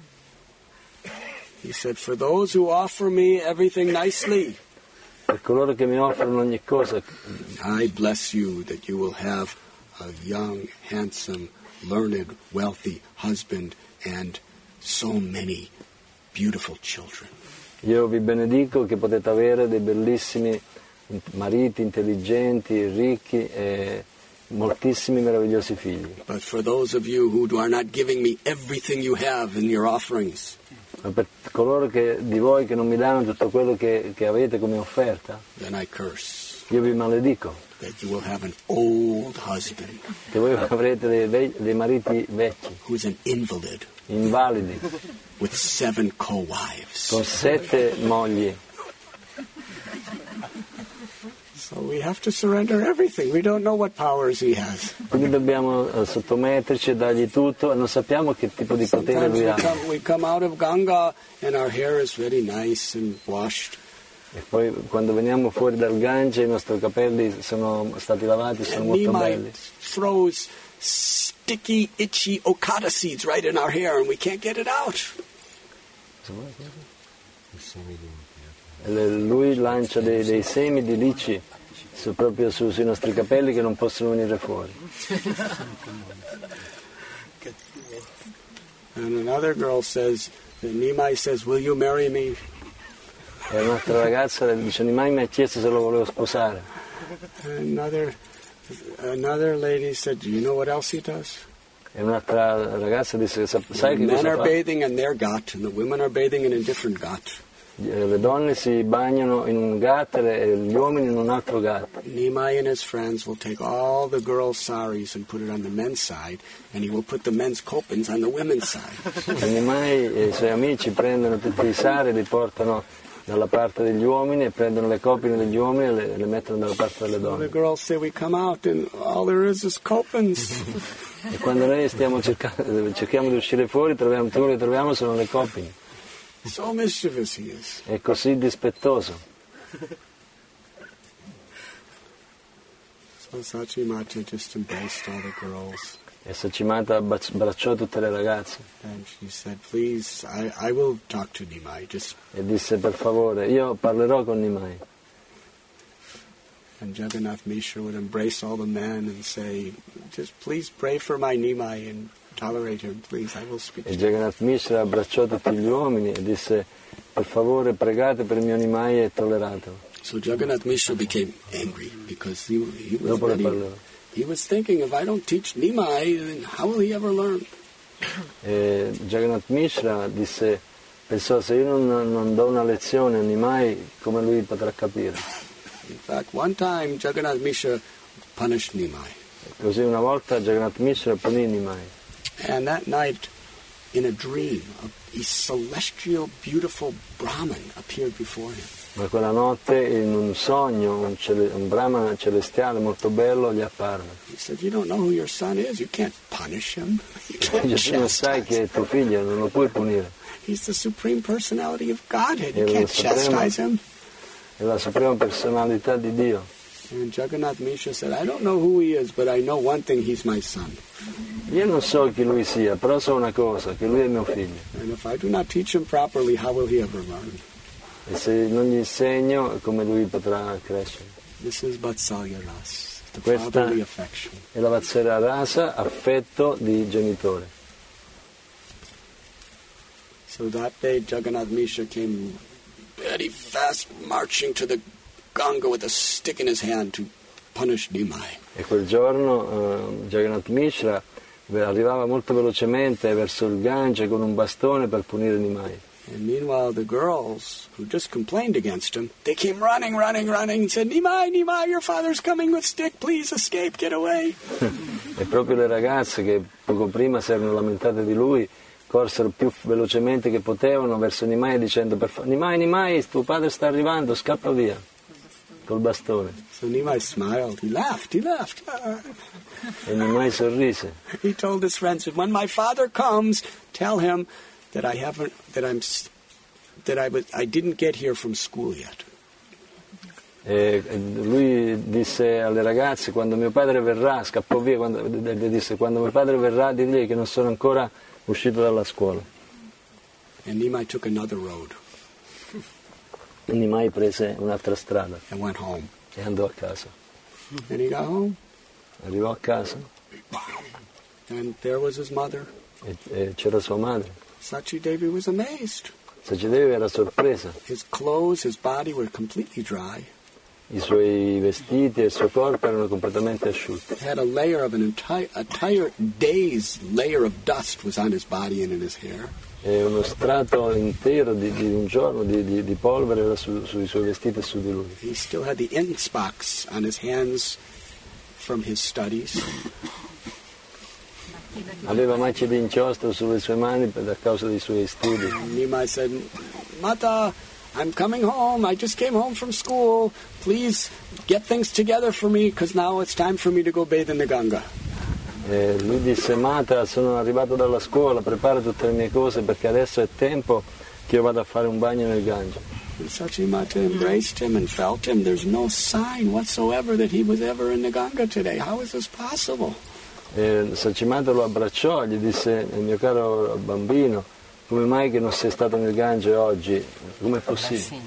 He said, for those who offer me everything nicely, Per coloro che mi offrono ogni cosa, I bless you that you will have a young, handsome, learned, wealthy husband and so many beautiful children. io vi benedico che potete avere dei bellissimi mariti, intelligenti, ricchi e moltissimi meravigliosi figli. But for those of you who are not giving me everything you have in your offerings, Ma per coloro di voi che non mi danno tutto quello che avete come offerta, then I curse io vi maledico, that you will have an old husband che voi avrete dei mariti vecchi, who is an invalid invalidi, with 7 co-wives. con 7 mogli. So we have to surrender everything. We don't know what powers he has. Quindi dobbiamo sottometterci e dargli tutto e non sappiamo che tipo di potere Sometimes lui ha. we come out of Ganga and our hair is very nice and washed. E poi quando veniamo fuori dal Gange i nostri capelli sono stati lavati, sono And molto Nimai belli. throws sticky, itchy okada seeds right in our hair and we can't get it out. I semi di Lui lancia dei semi di lici proprio sui nostri capelli che non possono venire fuori. And another girl says, Nimai says, will you marry me? E un'altra ragazza dice: Nimai mi ha chiesto se lo volevo sposare. Another lady said, do you know what else he does? E un'altra ragazza disse: sai The che men cosa are fa? bathing in their ghat and the women are bathing in a different ghat. Le donne si bagnano in un ghat e gli uomini in un altro ghat. Nimai and his friends will take all the girls' saris and put it on the men's side, and he will put the men's kopins on the women's side. E Nimai e i suoi amici prendono tutti i sari, li portano dalla parte degli uomini e prendono le copine degli uomini e le mettono dalla parte delle So the donne. girls say, we come out and all there is kopins. E quando noi cerchiamo di uscire fuori, tutto quello che troviamo sono le copine. So mischievous he is. È così dispettoso. So Sachi Mata just embraced all the girls. E Sachimata abbracciò tutte le ragazze And she said, please, I will talk to Nimai. e disse: per favore, io parlerò con Nimai. And Jagannath Mishra would embrace all the men and say, just please pray for my Nimai and tolerate him, please. I will speak to E him. Jagannath Mishra abbracciò tutti gli uomini e disse: per favore, pregate per il mio Nimai e tolleratelo. So Jagannath Mishra became angry because he was Dopo le ready. parlerò. He was thinking, if I don't teach Nimai, then how will he ever learn? E Jagannath Mishra disse: Pensò, se io non do una lezione a Nimai, come lui potrà capire? In fact, one time Jagannath Mishra punished Nimai. Così una volta Jagannath Mishra punì Nimai. And that night, in a dream, a celestial, beautiful Brahman appeared before him. Ma quella notte, in un sogno, un Brahmana celestiale molto bello gli apparve. He said, you don't know who your son is. You can't punish him. You can't Dice, tu non sai che è tuo figlio, non lo puoi punire. He's the supreme personality of Godhead. You can't chastise him. È la suprema personalità di Dio. And Jagannath Mishra said, I don't know who he is, but I know one thing, he's my son. Io non so chi lui sia, però so una cosa, che lui è mio figlio. And if I do not teach him properly, how will he ever learn? E se non gli insegno, come lui potrà crescere? This is Vatsalya Ras, the Questa fatherly affection. è la Vatsalya Rasa, affetto di genitore. So that day Jagannath Mishra came very fast, marching to the Ganga with a stick in his hand to punish Nimai. E quel giorno Jagannath Mishra arrivava molto velocemente verso il Gange con un bastone per punire Nimai. And meanwhile, the girls who just complained against him, they came running, and said, Nimai, Nimai, your father's coming with stick, please escape, get away. E proprio le ragazze che poco prima si erano lamentate di lui corsero più velocemente che potevano verso Nimai dicendo, Nimai, tuo padre sta arrivando, scappa via, col bastone. So Nimai smiled, he laughed. E Nimai sorrise. He told his friends, when my father comes, tell him that I didn't get here from school yet. E lui disse alle ragazze, quando mio padre verrà, scappò via, quando mio padre verrà, digli che non sono ancora uscito dalla scuola. And Nimai took another road. E Nimai prese un'altra strada And went home. e andò a casa. And he got home, Arrivò a casa and there was his mother. e c'era sua madre. Sachi Devi was amazed. Sacidevi era sorpresa. His clothes, his body were completely dry. I suoi vestiti e il suo corpo erano completamente asciutti. Had a layer of an entire day's layer of dust was on his body and in his hair. E uno strato intero di un giorno di polvere era sui suoi vestiti e su di lui. He still had the ink spots on his hands from his studies. Aveva macchie di inchiostro sulle sue mani a causa dei suoi studi. Nimai said, Mata, I'm coming home. I just came home from school. Please get things together for me because now it's time for me to go bathe in the Ganga. E lui disse, Mata, sono arrivato dalla scuola, prepara tutte le mie cose perché adesso è tempo che io vada a fare un bagno nel Gange. And Sachimata embraced him and felt him. There's no sign whatsoever that he was ever in the Ganga today. How is this possible? E Sachimata lo abbracciò e gli disse, mio caro bambino, come mai che non sei stato nel Gange oggi? Com'è possibile?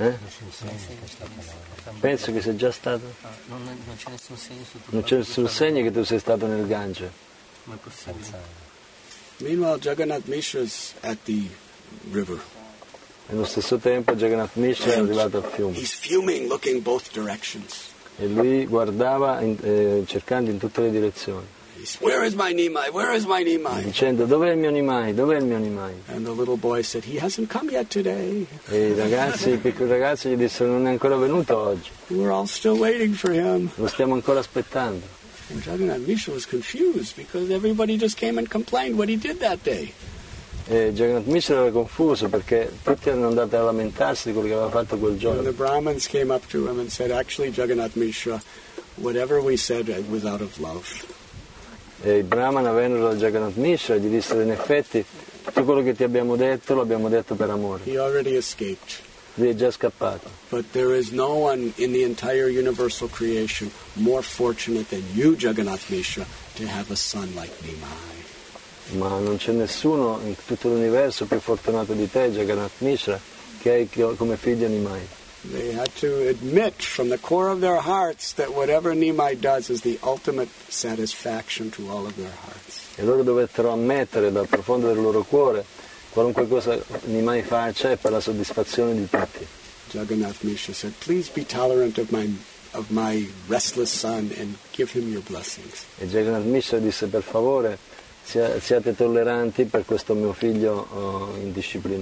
Penso che sei già stato. Non c'è nessun segno su tuo Non c'è nessun segno che tu sei stato nel Gange. come è possibile? Meanwhile, Jagannath Mishra's at the river. Allo stesso tempo Jagannath Mishra è arrivato al fiume He's fuming, looking both directions. e lui guardava cercando in tutte le direzioni, Where is my Nimai? Where is my Nimai? dicendo dov'è il mio Nimai? Dov'è il mio Nimai? And the little boy said, he hasn't come yet today. E i piccoli ragazzi gli dissero non è ancora venuto oggi, We're all still waiting for him. lo stiamo ancora aspettando. And Jagannath Mishra was confused because everybody just came and complained what he did that day. E Jagannath Mishra era confuso perché tutti erano andati a lamentarsi di quello che aveva fatto quel And giorno. the Brahmins came up to him and said, actually, Jagannath Mishra, whatever we said was out of love. E i Brahmana vennero da Jagannath Mishra e gli dissero in effetti tutto quello che ti abbiamo detto lo abbiamo detto per amore. He already escaped. Lui è già scappato. But there is no one in the entire universal creation more fortunate than you, Jagannath Mishra, to have a son like Nimai. Ma non c'è nessuno in tutto l'universo più fortunato di te, Jagannath Mishra, che hai come figlio Nimai. They had to admit from the core of their hearts that whatever Nimai does is the ultimate satisfaction to all of their hearts. E loro dovettero ammettere dal profondo del loro cuore qualunque cosa Nimai faccia è per la soddisfazione di tutti. Jagannath Mishra said, please be tolerant of my restless son and give him your blessings. E Jagannath Mishra disse per favore siate tolleranti per questo mio figlio indisciplinato.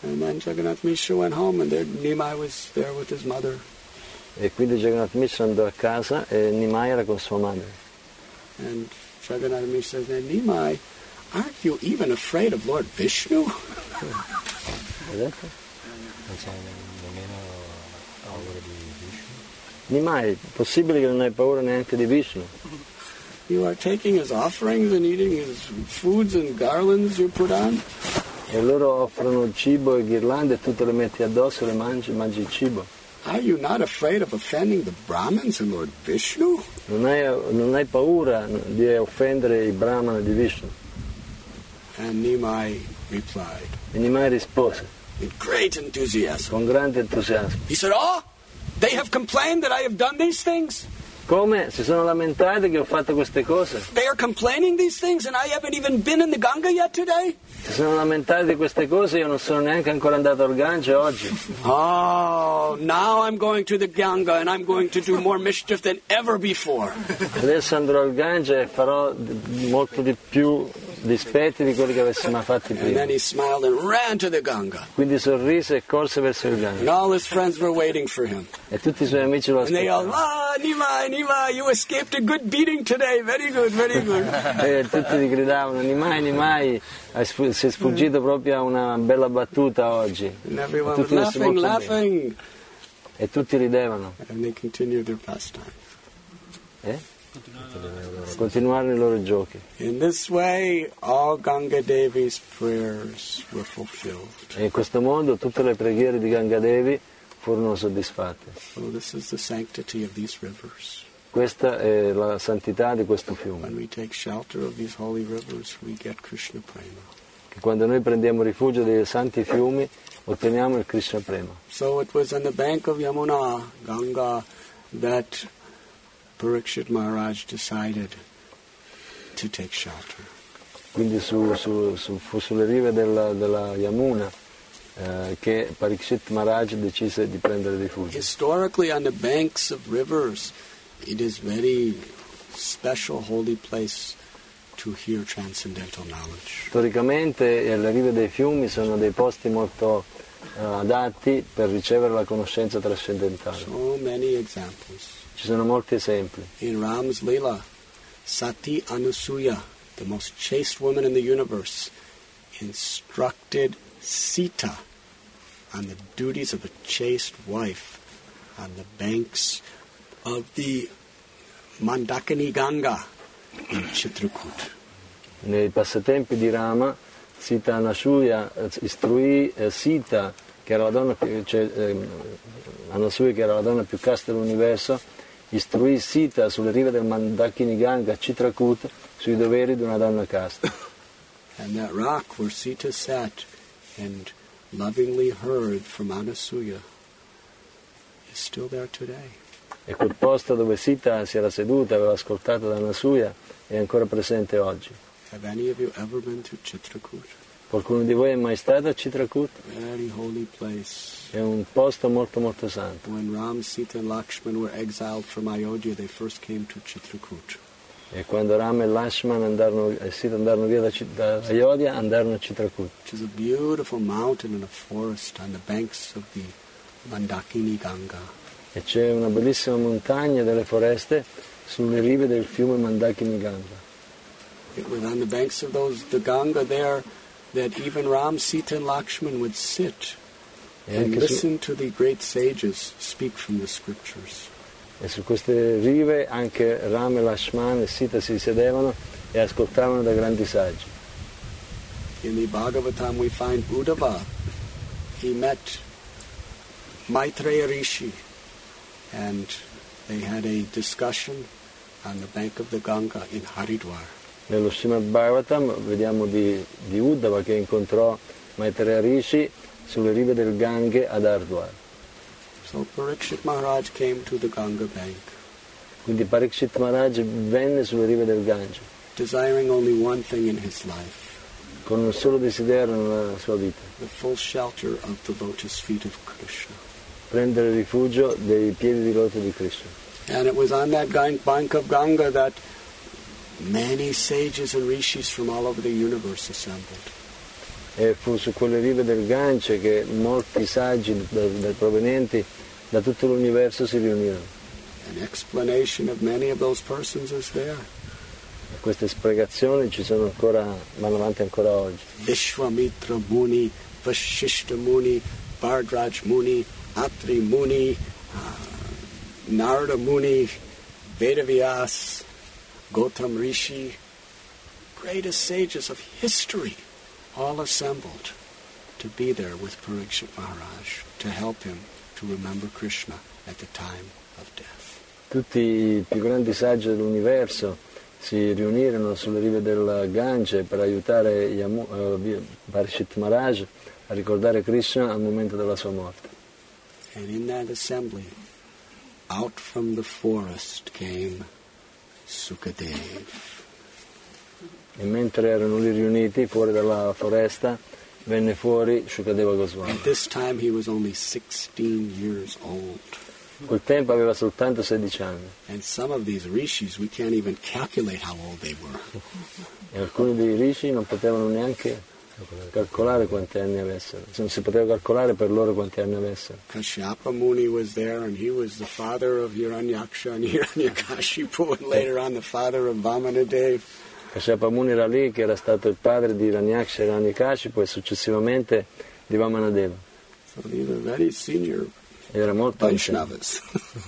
And then Jagannath Mishra went home, and there Nimai was there with his mother. E quindi Jagannath Mishra andò a casa e Nimai era con sua madre. And Jagannath Mishra said, Nimai, aren't you even afraid of Lord Vishnu? Hai detto? Non c'è nemmeno paura di Vishnu. Nimai, possibile che non hai paura neanche di Vishnu? You are taking his offerings and eating his foods and garlands you put on? E loro offrono il cibo e ghirlande e tu te le metti addosso e le mangi il cibo. Are you not afraid of offending the Brahmins and Lord Vishnu? Non hai paura di offendere i Brahmana di Vishnu? And Nimai replied, E Nimai rispose with great enthusiasm. con grande entusiasmo. He said, oh, they have complained that I have done these things? Come? Si sono lamentati che ho fatto queste cose? They are complaining these things and I haven't even been in the Ganga yet today? Si sono lamentati di queste cose, io non sono neanche ancora andato al Gange oggi. Oh, now I'm going to the Ganga and I'm going to do more mischief than ever before. Adesso andrò al Gange e farò molto di più dispetti di quelli che avessi mai fatti And prima. then he smiled and ran to the Ganga. Quindi sorrise e corse verso il And Gange. all his friends were waiting for him. E tutti i suoi amici lo And they all, aspettavano. Nimai, you escaped a good beating today. Very good, very good. E tutti gli gridavano, Nimai, sei sfuggito proprio a una bella battuta oggi. And everyone E was tutti messi laughing, molto bene. laughing. E tutti ridevano. And they continued their pastime. Continuarono i loro giochi. In this way, all Ganga Devi's prayers were fulfilled. E in questo modo tutte le preghiere di Ganga Devi furono soddisfatte. So this is the sanctity of these rivers. Questa è la santità di questo fiume, When we take shelter of these holy rivers, we get Krishna Prema. che quando noi prendiamo rifugio dei santi fiumi otteniamo il Krishna Prema. So it was on the bank of Yamuna, Ganga, that Parikshit Maharaj decided to take shelter. Quindi fu sulle rive della Yamuna che Parikshit Maharaj decise di prendere rifugio. Historically, on the banks of rivers, it is very special, holy place to hear transcendental knowledge. Storicamente alle rive dei fiumi sono dei posti molto adatti per ricevere la conoscenza trascendentale. So many examples. Ci sono molti esempi. In Ram's Leela, Sati Anusuya, the most chaste woman in the universe, instructed Sita on the duties of a chaste wife on the banks of the Mandakini Ganga in Chitrakoot. Nei passatempi di Sita Anasuya istruì Sita, che era la donna Anasuya, che era la donna più casta dell'universo, istruì Sita sulle rive del Mandakini Ganga a Chitrakoot sui doveri di una donna casta. And that rock where Sita sat and lovingly heard from Anasuya is still there today. E quel posto dove Sita si era seduta, aveva ascoltato da Anasuya, è ancora presente oggi. Have any of you ever been to Chitrakoot? Qualcuno di voi è mai stato a Chitrakoot? Very holy place. È un posto molto molto santo. When Ram, Sita and Lakshman were exiled from Ayodhya, they first came to Chitrakoot. E quando Ram e Lakshman e Sita andarono via da Ayodhya, andarono a Chitrakoot. Which is a beautiful mountain and a forest on the banks of the Mandakini Ganga. E c'è una bellissima montagna delle foreste sulle rive del fiume Mandakini Ganga. It was on the banks of the Ganga there that even Ram, Sita and Lakshman would sit and listen to the great sages speak from the scriptures. E su queste rive anche Ram e Lakshman e Sita si sedevano e ascoltavano da grandi saggi. In the Bhagavatam we find Uddhava. He met Maitreya Rishi and they had a discussion on the bank of the Ganga in Haridwar. Nello Srimad Bhagavatam vediamo di Uddhava che incontrò Maitreya Rishi sulle rive del Gange ad Haridwar. So Parikshit Maharaj came to the Ganga bank, Quindi Parikshit Maharaj venne sulle rive del Gange desiring only one thing in his life, con un solo desiderio nella sua vita: the full shelter of the lotus feet of Krishna. prendere rifugio dei piedi di loto di Krishna. And it was on that bank of Ganga that many sages and rishis from all over the universe assembled. E fu su quelle rive del Gange che molti saggi provenienti da tutto l'universo si riunirono. An explanation of many of those persons is there. E queste spiegazioni ci sono ancora, vanno avanti ancora oggi. Vishwamitra Muni, Vashishta Muni, Bhardraj Muni, Atri Muni, Narada Muni, Vedavyas, Gautam Rishi, greatest sages of history, all assembled to be there with Parikshit Maharaj, to help him to remember Krishna at the time of death. Tutti i più grandi saggi dell'universo si riunirono sulle rive del Gange per aiutare Parikshit Maharaj a ricordare Krishna al momento della sua morte. And in that assembly, out from the forest came Sukadev. E mentre erano lì riuniti fuori dalla foresta, venne fuori Shukadeva Goswami. At this time he was only 16 years old. In quel tempo aveva soltanto 16 anni. And some of these rishis, we can't even calculate how old they were. E alcuni dei rishi non potevano neanche calcolare quanti anni avessero. Non si poteva calcolare per loro quanti anni avessero. Kashyapa Muni was there, and he was the father of Hiranyaksha and Hiranyakashipu, and later on the father of Vamanadev. Kashyapa Muni era lì, che era stato il padre di Hiranyaksha e Hiranyakashipu e successivamente di Vamanadeva. So these are very senior Era molto anziano. Vaishnavas.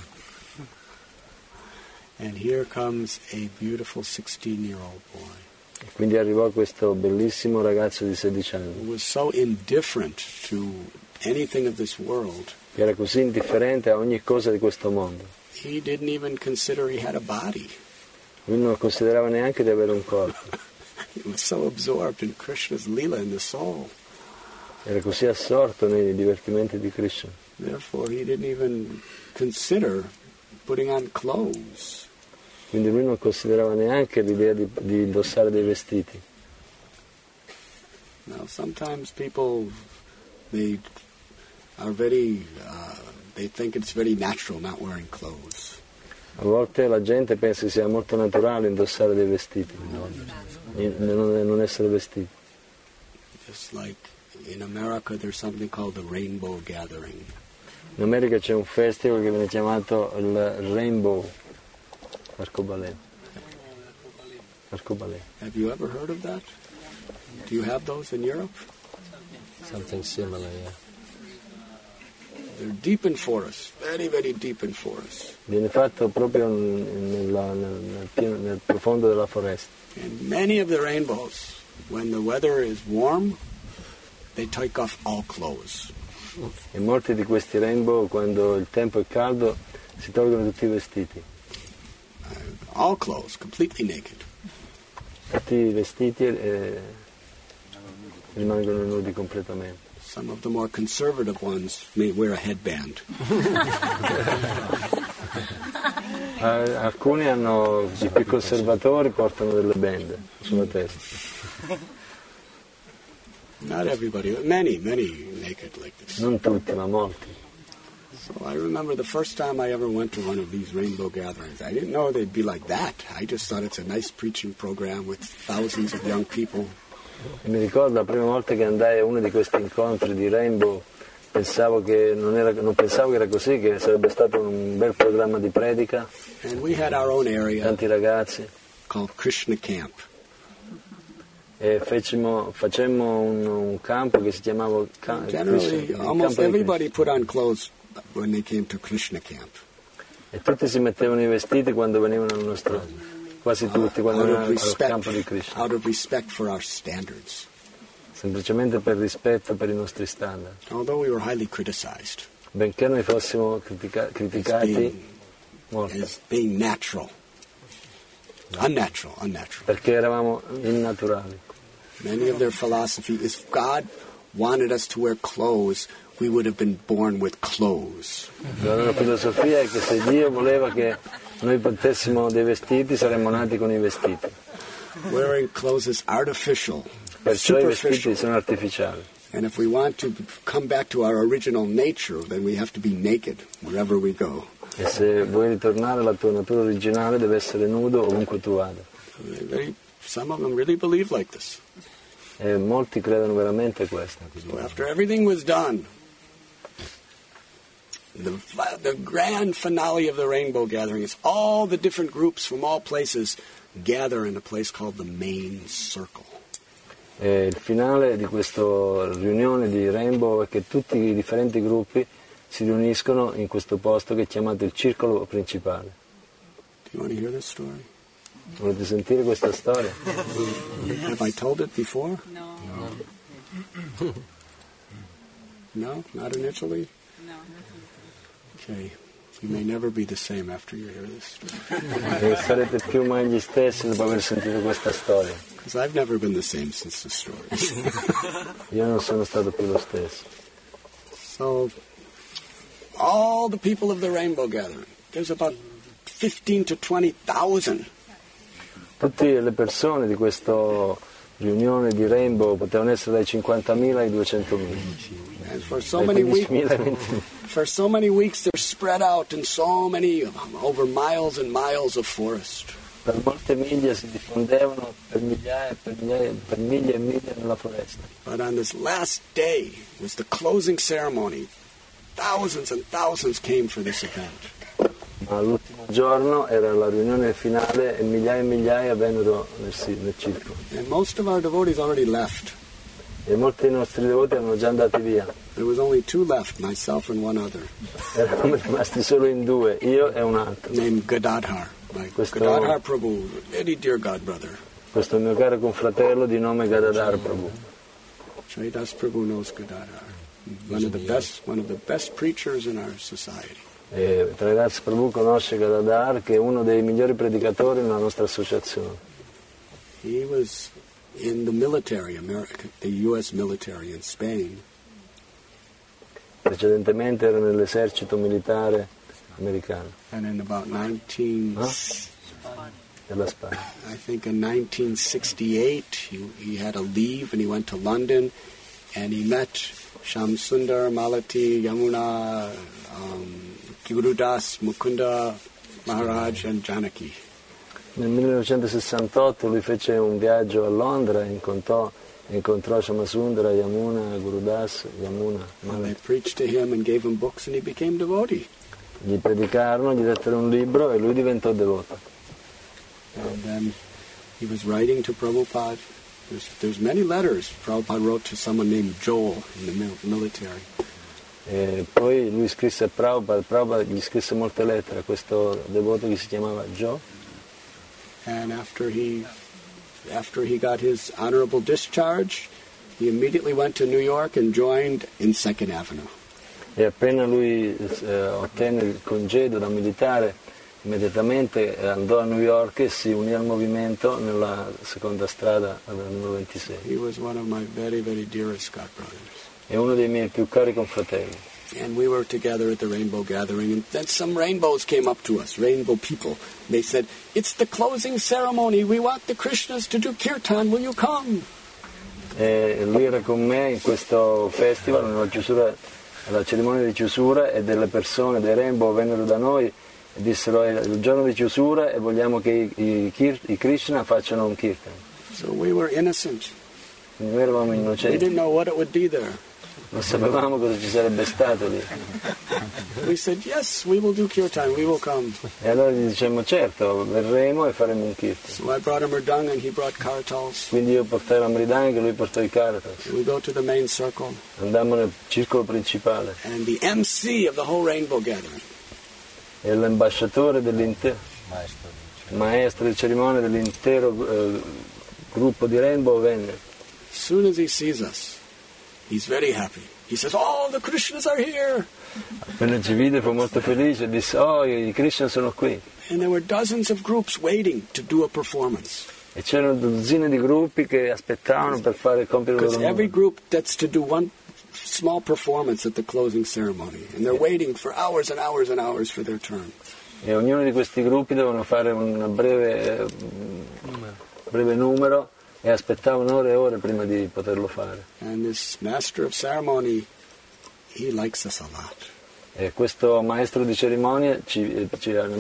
And here comes a beautiful 16-year-old boy. E quindi arrivò questo bellissimo ragazzo di 16 anni, Who was so indifferent to anything of this world. che era così indifferente a ogni cosa di questo mondo. He didn't even consider he had a body. Lui non considerava neanche di avere un corpo. He was so absorbed in Krishna's lila in the soul. Era così assorto nei divertimenti di Krishna. Therefore, he didn't even consider putting on clothes. Quindi lui non considerava neanche l'idea di indossare dei vestiti. Now, sometimes people, they are very, they think it's very natural not wearing clothes. A volte la gente pensa che sia molto naturale indossare dei vestiti, non essere vestiti. Just like in America, there's something called the Rainbow Gathering. In America c'è un festival che viene chiamato il Rainbow Arcobaleno. Have you ever heard of that? Do you have those in Europe? Something similar, yeah. They're deep in forest, very, very deep in forest. Viene fatto proprio nel profondo della foresta. And many of the rainbows, when the weather is warm, they take off all clothes. E molti di questi rainbow, quando il tempo è caldo, si tolgono tutti i vestiti. All clothes, completely naked. Tutti i vestiti rimangono nudi completamente. Some of the more conservative ones may wear a headband. Alcuni i più conservatori portano delle bende sulla testa. Not everybody, many naked like this. Non tutti, ma molti. So I remember the first time I ever went to one of these rainbow gatherings. I didn't know they'd be like that. I just thought it's a nice preaching program with thousands of young people. E mi ricordo la prima volta che andai a uno di questi incontri di Rainbow, non pensavo che era così, che sarebbe stato un bel programma di predica, And we had our own area tanti ragazzi, called Krishna Camp. e facemmo un campo che si chiamava Generally, almost everybody put on clothes when they came to Krishna Camp. E tutti si mettevano i vestiti quando venivano al nostro, quasi tutti, quando venivano al campo di Krishna. Out of respect for our standards. Semplicemente per rispetto per i nostri standard. Although we were highly criticized Benché noi fossimo criticati molto, as being natural. Unnatural. perché eravamo innaturali. Many of their philosophy is if God wanted us to wear clothes, we would have been born with clothes. La loro filosofia è che se Dio voleva che noi potessimo dei vestiti, saremmo nati con i vestiti. Wearing clothes is artificial, Perciò i vestiti superficial. sono artificiali. And if we want to come back to our original nature, then we have to be naked wherever we go. E se vuoi ritornare alla tua natura originale, devi essere nudo ovunque tu vada. Some of them really believe like this. e molti credono veramente questo. So after everything was done, the grand finale of the Rainbow Gathering is all the different groups from all places gather in a place called the main circle. E il finale di questa riunione di Rainbow è che tutti i differenti gruppi si riuniscono in questo posto che è chiamato il circolo principale. Do you want to hear this story? Volete sentire questa storia? Have I told it before? No. No? Not initially? No. Okay. You may never be the same after you hear this story. E sarete più mai gli stessi dopo aver sentito questa storia. Because I've never been the same since the story. Io non sono stato più lo stesso. So, all the people of the Rainbow Gathering, there's about 15 to 20,000. Tutte le persone di questa riunione di Rainbow potevano essere dai 50.000 ai 200.000. And for so Dai many 15.000 ai weeks, 20.000. for so many weeks, they're spread out in so many, over miles and miles of forest. Per molte miglia si diffondevano per migliaia e miglia nella foresta. But on this last day was the closing ceremony. Thousands and thousands came for this event. Ma l'ultimo giorno era la riunione finale e migliaia vennero nel circolo. And most of our devotees already left. E molti dei nostri devoti erano già andati via. There was only two left, myself and one other, Eravamo rimasti solo in due, io e un altro. named Gadadhar. My Questo- Gadadhar Prabhu, very dear God brother. Questo mio caro confratello di nome Gadadhar Prabhu. Chaidas Prabhu knows Gadadhar. One of the best preachers in our society. E Traidas Prabhu conosce Gadadhar, che è uno dei migliori predicatori nella nostra associazione. He was in the military, the U.S. military in Spain. Precedentemente era nell'esercito militare americano And in about della Spagna. I think in 1968, he had a leave and he went to London and he met Shamsundar, Malati, Yamuna, Gurudas, Mukunda, Maharaj and Janaki. Nel 1968 lui fece un viaggio a Londra e incontrò Shamasundara, Yamuna, Gurudas, Yamuna, And they Malati. preached to him and gave him books and he became devotee. Gli predicarono, gli dettero un libro e lui diventò devoto. And then he was writing to Prabhupada. There's many letters Prabhupada wrote to someone named Joel in the military. E poi lui scrisse a Prabhupada gli scrisse molte lettere a questo devoto che si chiamava Joe. And after he got his honorable discharge, he immediately went to New York and joined in Second Avenue. E appena lui ottenne il congedo da militare, immediatamente andò a New York e si unì al movimento nella seconda strada, numero 26. He was one of my very, very dearest God brothers. È uno dei miei più cari confratelli. And we were together at the Rainbow Gathering, and then some rainbows came up to us, rainbow people. They said, "It's the closing ceremony. We want the Krishnas to do kirtan. Will you come?" E lui era con me in questo festival, alla cerimonia di chiusura, e delle persone dei Rainbow vennero da noi e dissero: è il giorno di chiusura e vogliamo che i Krishna facciano un kirtan. So we were innocent. Quindi noi eravamo We innocenti, didn't know what it would be there. non sapevamo cosa ci sarebbe stato lì. We said, "Yes, we will do kirtan. We will come." E allora gli dicemmo: certo, verremo e faremo un kirtan. So I brought a mridang and he brought kartals. Quindi io portai la Mridanga e lui portò i Karatas. We go to the main circle, Andammo nel circolo principale and the MC of the whole Rainbow Gathering, e l'ambasciatore dell'intero, maestro di cerimonia dell'intero gruppo di Rainbow venne. as soon as he sees us, he's very happy. He says, "Oh, the Krishnas are here." Appena ci vide fu molto felice e disse: oh, i Krishna sono qui. And there were dozens of groups waiting to do a performance. E c'erano dozzine di gruppi che aspettavano per fare compiere il Because loro every lavoro. group that's to do one small performance at the closing ceremony. And they're waiting for hours and hours and hours for their turn. E ognuno di questi gruppi dovevano fare un breve numero e aspettavano ore e ore prima di poterlo fare. And this master of ceremony, he likes us a lot. E questo maestro di cerimonia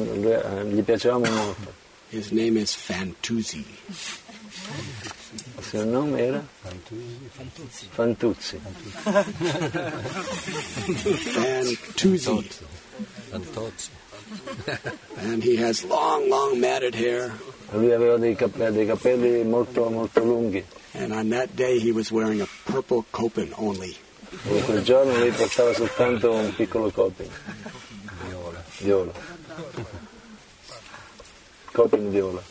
gli piacevamo molto. His name is Fantuzzi. suo nome era? Fantuzzi. Fantuzzi. And he has long matted hair. Lui aveva dei capelli molto, molto lunghi. And on that day he was wearing a purple kopin only. E quel giorno lui portava soltanto un piccolo kopin. Viola. Kopin viola.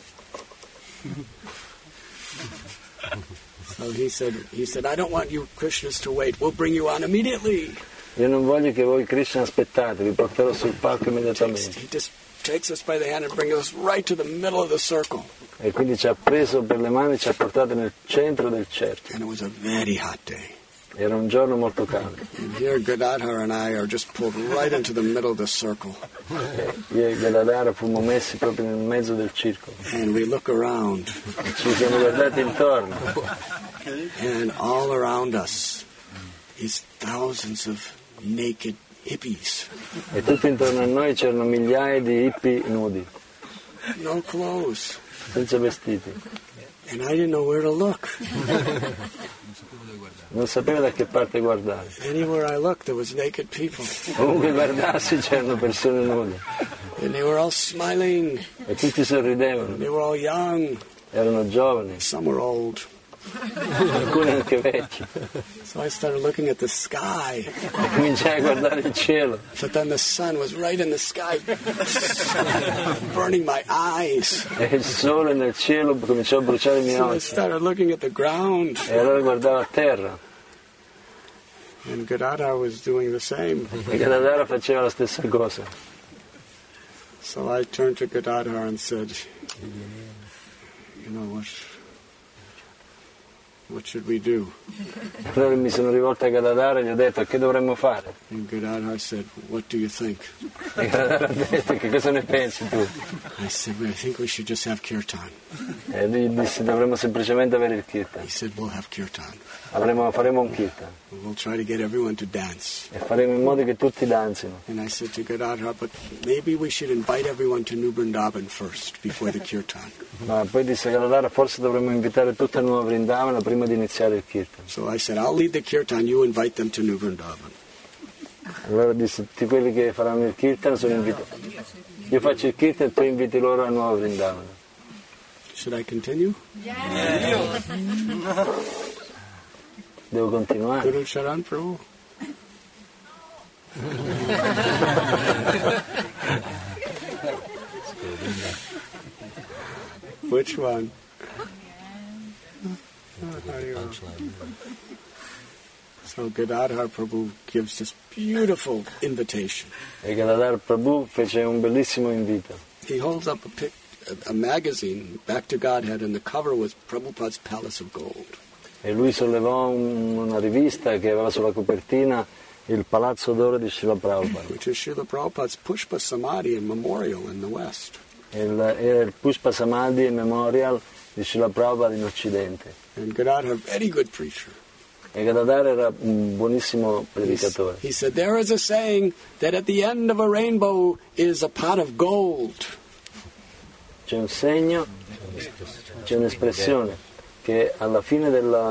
So he said, I don't want you Krishnas to wait. We'll bring you on immediately. Io non voglio che voi Krishna aspettate, vi porterò sul palco immediatamente. He just takes us by the hand and brings us right to the middle of the circle. E quindi ci ha preso per le mani e ci ha portato nel centro del cerchio. And it was a very hot day. Era un giorno molto caldo. And here Gadadhar and I are just pulled right into the middle of the circle. Io e Gadadhara fummo messi proprio nel mezzo del circolo. And we look around. Ci siamo guardati intorno. And all around us is thousands of naked hippies. E tutto intorno a noi c'erano migliaia di hippie nudi, No clothes. senza vestiti. And I didn't know where to look. Non sapevo da che parte guardare. Anywhere I looked, there was naked people. Ovunque guardassi c'erano persone nude. And they were all smiling. E tutti sorridevano. They were all young. Erano giovani, Some were old. alcuni anche vecchi. So I started looking at the sky. E cominciai a guardare il cielo. But then the sun was right in the sky, burning my eyes. E il sole nel cielo cominciò a bruciare i miei So I occhi. started looking at the ground. E allora guardavo a terra. And Gadadhar was doing the same. E Gadadhara faceva la stessa cosa. So I turned to Gadadhar and said, you know, what should we do? Allora mi sono rivolto a Gadadhara e gli ho detto: che dovremmo fare? And Gadadhar said, what do you think? E Gadadhara ha detto: che cosa ne pensi tu? I said, well, I think we should just have kirtan. E lui disse: dovremmo semplicemente avere il kirtan. He said, we'll have kirtan. Faremo un kirtan We'll try to get everyone to dance. e faremo in modo che tutti danzino. And I said to Gadadhar, but maybe we should invite everyone to New Vrindavan first, before the kirtan. Ma poi disse Gadadhara: forse dovremmo invitare tutta Nuova Vrindavana prima di iniziare il kirtan. So I said, I'll lead the kirtan, you invite them to New Vrindavan. Allora disse: tutti quelli che faranno il kirtan sono invitati. Io faccio il kirtan e tu inviti loro a Nuova Vrindavana. Should I continue? Devo continuare. Guru Sharan Prabhu. Which one? So Gadadhar Prabhu gives this beautiful invitation. E Gadadhar Prabhu fece un bellissimo invito. He holds up a magazine, Back to Godhead, and the cover was Prabhupada's Palace of Gold. E lui sollevò una rivista che aveva sulla copertina il Palazzo d'Oro di Srila Prabhupada. Which is Srila Prabhupada's Pushpa Samadhi and memorial in the West. Era il Pushpa Samadhi Memorial di Srila Prabhupada in Occidente. And Gadadhar, very good preacher. E Gadadhar era un buonissimo predicatore. He said, there is a saying that at the end of a rainbow is a pot of gold. C'è un segno, c'è un'espressione che alla fine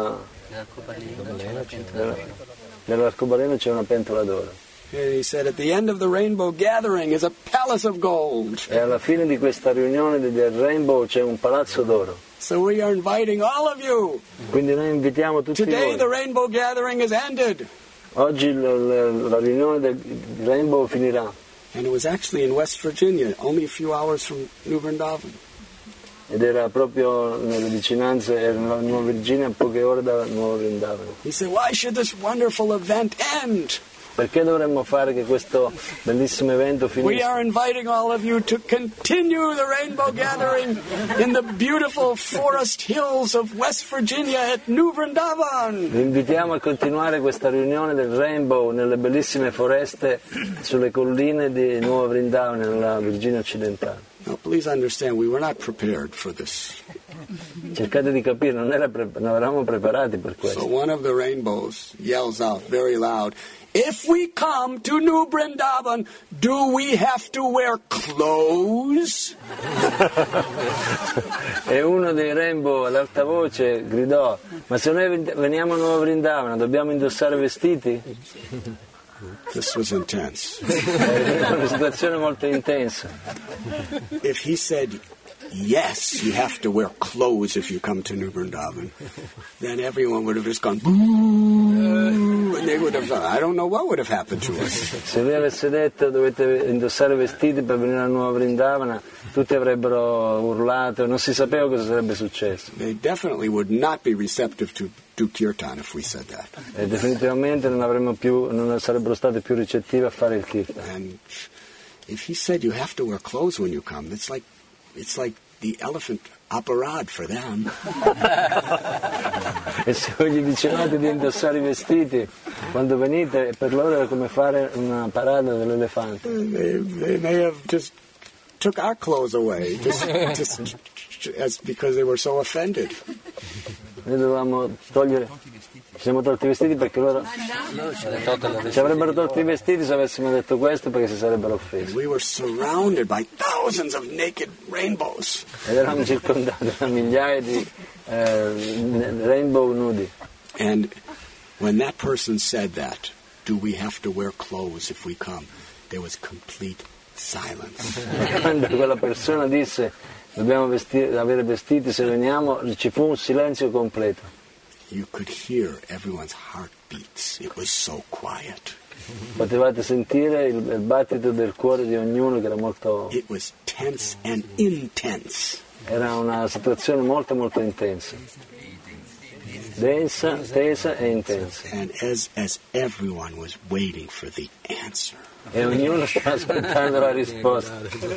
dell'arcobaleno c'è una pentola d'oro. And he said, at the end of the rainbow gathering is a palace of gold. E alla fine di questa riunione del Rainbow c'è un palazzo d'oro. So we are inviting all of you. Quindi noi invitiamo tutti Today the voi. rainbow gathering is ended. Oggi la riunione del Rainbow finirà. And it was actually in West Virginia, only a few hours from New Vrindavan. Ed era proprio nelle vicinanze, era nella Nuova Virginia, a poche ore da Nuova Vrindavana. He said, why should this wonderful event end? Perché dovremmo fare che questo bellissimo evento We finisca? are inviting all of you to continue the rainbow gathering in the beautiful forest hills of West Virginia at New Vrindavan. Vi invitiamo a continuare questa riunione del Rainbow nelle bellissime foreste sulle colline di Nuova Vrindavana, nella Virginia occidentale. Now, please understand, we were not prepared for this. Cercate di capire, non eravamo preparati per So questo. one of the rainbows yells out very loud, if we come to New Vrindavan, do we have to wear clothes? E uno dei Rainbow ad alta voce gridò: ma se noi veniamo a Nuova Vrindavana dobbiamo indossare vestiti? This was intense. Era una situazione molto intensa. If he said, yes, you have to wear clothes if you come to New Vrindavan, then everyone would have just gone, boo, and they would have, I don't know what would have happened to us. Se lui avesse detto dovete indossare vestiti per venire a Nuova Vrindavana, tutti avrebbero urlato, non si sapeva cosa sarebbe successo. They definitely would not be receptive to do kirtan if we said that. E definitivamente non sarebbero stati più ricettivi a fare il kirtan. And if he said you have to wear clothes when you come, it's like the elephant aparad for them. E se voi gli dicevate di indossare i vestiti quando venite, per loro era come fare una parata dell'elefante. They may have just took our clothes away, just because they were so offended. Noi dovevamo togliere, ci siamo tolti i vestiti perché loro ci avrebbero tolto i vestiti se avessimo detto questo, perché si sarebbero offesi. We were surrounded by thousands of naked rainbows. Ed eravamo circondati da migliaia di rainbow nudi. And when that person said that, do we have to wear clothes if we come, there was complete silence. Quando quella persona disse dobbiamo avere vestiti se veniamo, ci fu un silenzio completo. You could hear everyone's heartbeats. It was so quiet. Potevate sentire il battito del cuore di ognuno, che era molto... It was tense and intense. Era una situazione molto molto intensa. Densa, tesa e intensa. And as everyone was waiting for the answer. E ognuno stava aspettando la risposta.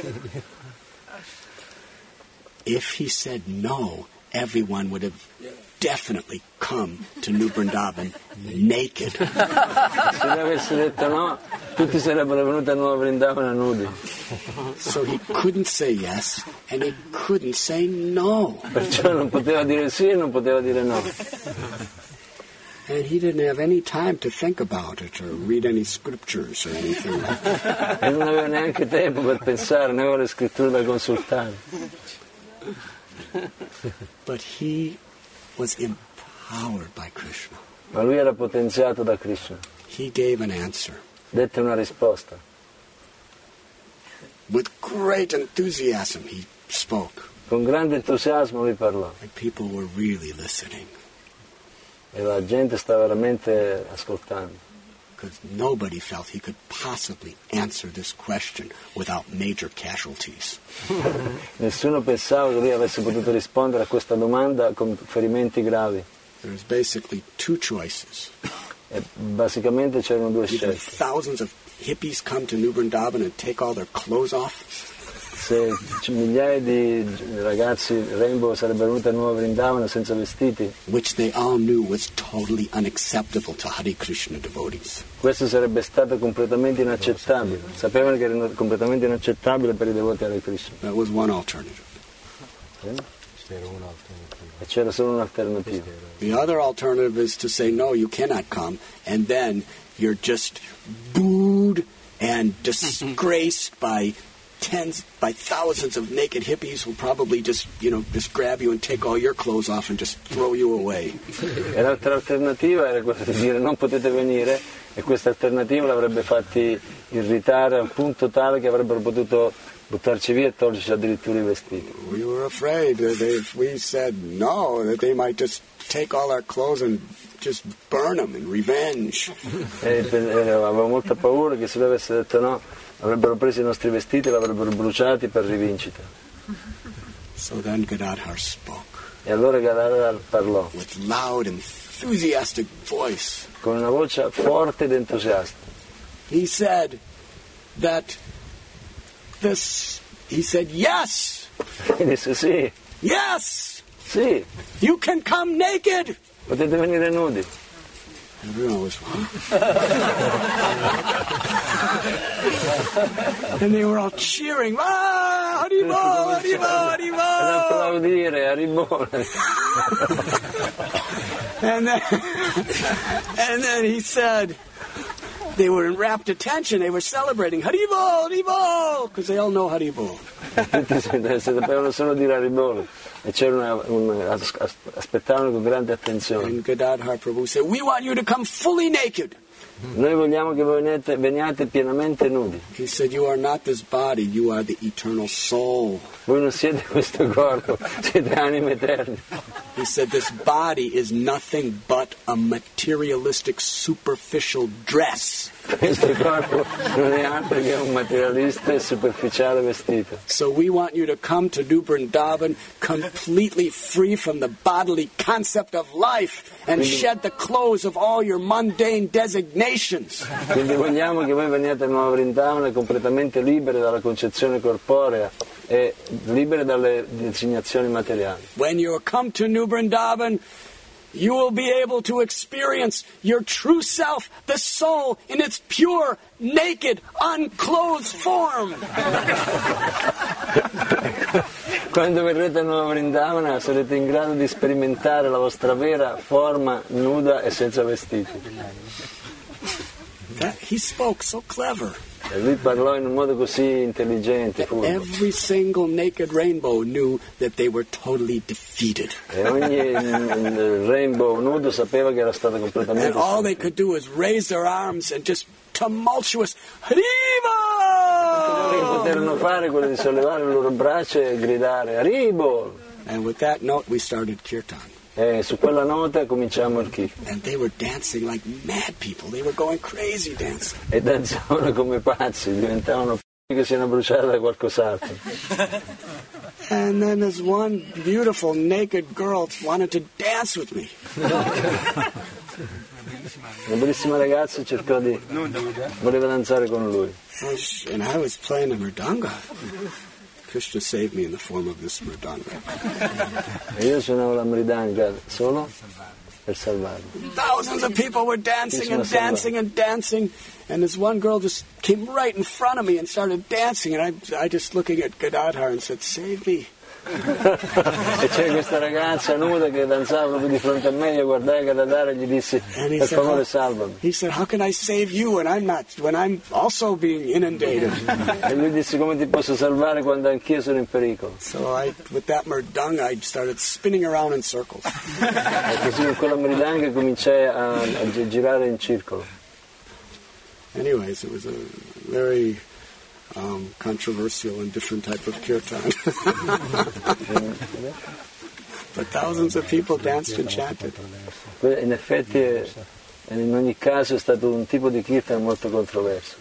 If he said no, everyone would have definitely come to New Vrindavan naked. Se lui avesse detto no, tutti sarebbero venuti a Nuova Vrindavana nudi. So he couldn't say yes and he couldn't say no. Perciò non poteva dire sì e non poteva dire no. And he didn't have any time to think about it or read any scriptures or anything like that. E non aveva neanche tempo per pensare, ne aveva le scritture da consultare. But he was empowered by Krishna. Ma lui era potenziato da Krishna. He gave an answer. Dette una risposta. With great enthusiasm he spoke. Con grande entusiasmo lui parlò. And people were really listening. E la gente stava veramente ascoltando. Because nobody felt he could possibly answer this question without major casualties. Nessuno pensava che lui avesse potuto rispondere a questa domanda con ferimenti gravi. There's basically two choices. E basicamente c'erano due Either scelte. thousands of hippies come to New Vrindavan and take all their clothes off, Se migliaia di ragazzi Rainbow sarebbero venuti a Nuova Vrindavana senza vestiti, which they all knew was totally unacceptable to Hare Krishna devotees. questo sarebbe stato completamente inaccettabile. Sapevano che era completamente inaccettabile per i devoti Hare Krishna. That was one alternative. C'era un'alternativa. E c'era solo un'alternativa. The other alternative is to say, no, you cannot come, and then you're just booed and disgraced by thousands of naked hippies who probably just grab you and take all your clothes off and just throw you away. E l'altra alternativa era quella di dire non potete venire, e questa alternativa l'avrebbe fatti irritare al punto tale che avrebbero potuto buttarci via e toglierci addirittura i vestiti. We were afraid that if we said no, that they might just take all our clothes and just burn them in revenge. Avevo molta paura che se lui avesse detto no, avrebbero preso i nostri vestiti e l'avrebbero bruciati per rivincita. So then Gadadhar spoke. E allora Gadadhar parlò With loud, enthusiastic voice. con una voce forte ed entusiasta. He said yes! E disse sì, Yes! sì, You can come naked! potete venire nudi. Everyone was and they were all cheering. Ah, Haribol, Haribol, Ad Haribol! applaudire, a ribone. And then he said, They were in rapt attention. They were celebrating Haribol, Haribol, because they all know Haribol. Tutti sapevano solo dire Haribol e aspettavano con grande attenzione. And Gadadhar Prabhu said, we want you to come fully naked. Noi vogliamo che veniate pienamente nudi. He said, you are not this body, you are the eternal soul. Voi non siete questo corpo, siete anime eterne. He said, this body is nothing but a materialistic, superficial dress. Questo corpo non è altro che un materialista e superficiale vestito. So we want you to come to New Vrindavan completely free from the bodily concept of life and shed the clothes of all your mundane designations. Quindi vogliamo che voi veniate a Nuova Vrindavana completamente liberi dalla concezione corporea e liberi dalle designazioni materiali. When you come to New Vrindavan, you will be able to experience your true self, the soul, in its pure, naked, unclothed form. Quando verrete a Nuova Vrindavana sarete in grado di sperimentare la vostra vera forma nuda e senza vestiti. He spoke so clever. E lui parlò in un modo così intelligente, furbo. Every single naked rainbow knew that they were totally defeated. E ogni rainbow nudo sapeva che era stato completamente And all they could do was raise their arms and just tumultuous Quello che Haribo! poterono fare quello di sollevare le loro braccia e gridare Haribol. And with that note we started kirtan. E su quella nota cominciamo il kirtan. And they were dancing like mad people. They were going crazy dancing. E danzavano come pazzi, diventavano che si erano bruciati da qualcos'altro. And then this one beautiful naked girl wanted to dance with me. Una bellissima ragazza cercò di... voleva danzare con lui. And I was playing a mridanga. Krishna saved me in the form of this mridanga. E io suonavo la mridanga solo per salvarmi. Thousands of people were dancing and dancing and dancing. And this one girl just came right in front of me and started dancing. And I just looking at Gadadhar and said, save me. E c'era questa ragazza nuda che danzava proprio di fronte a me, io guardai Gadadhar e gli dissi per favore salvami. He said, how can I save you when I'm also being inundated? E lui disse come ti posso salvare quando anch'io sono in pericolo. So with that mridanga, I started spinning around in circles. E così con quella mridanga cominciai a girare in circolo. Anyways, it was a very controversial and different type of kirtan. But thousands of people danced and chanted. In effetti, in ogni caso è stato un tipo di kirtan molto controverso.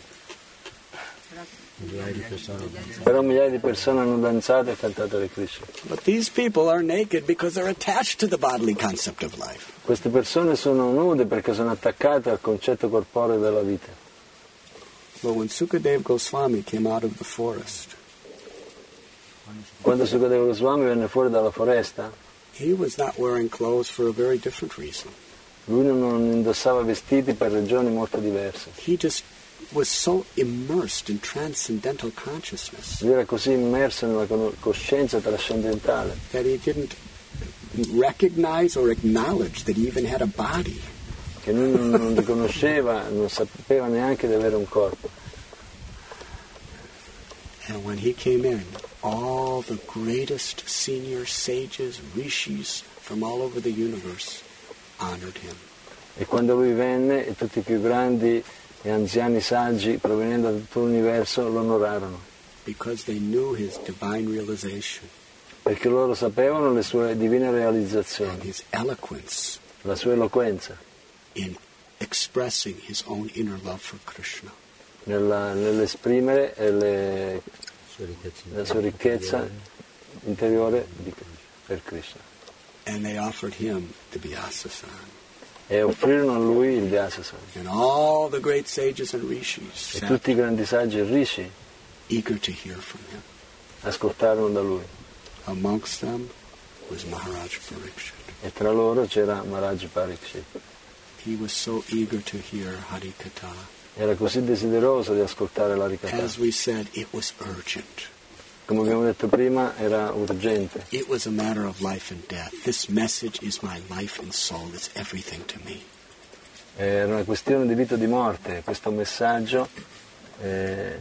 Però migliaia di persone hanno danzato e cantato le Krishna. But these people are naked because they're attached to the bodily concept of life. Queste persone sono nude perché sono attaccate al concetto corporeo della vita. But when Sukadeva Goswami came out of the forest, quando Sukadeva Goswami venne fuori dalla foresta, he was not wearing clothes for a very different reason. Lui non indossava vestiti per ragioni molto diverse. He just was so immersed in transcendental consciousness. Lui era così immerso nella coscienza trascendentale That he didn't recognize or acknowledge that he even had a body. Che lui non riconosceva, non sapeva neanche di avere un corpo. And when he came in, all the greatest senior sages, rishis from all over the universe honored him. E quando lui venne, e tutti i più grandi e anziani saggi provenendo da tutto l'universo lo onorarono. Because they knew his divine realization. Perché loro sapevano le sue divine And realizzazioni, his eloquence la sua eloquenza, in expressing his own inner love for Krishna. Nell'esprimere la sua ricchezza interiore per Krishna. And they offered him the Vyasasan. E offrirono a lui il Vyasasan. And all the great sages and rishis E sat tutti i grandi saggi e rishi eager to hear from him. ascoltarono da lui. Amongst them was Maharaj Parikshit. E tra loro c'era Maharaj Parikshit. He was so eager to hear Harikatha. Era così desideroso di ascoltare la Harikatha. As we said, it was urgent. Come abbiamo detto prima, era urgente. It was a matter of life and death. This message is my life and soul. It's everything to me. Era una questione di vita o di morte, questo messaggio è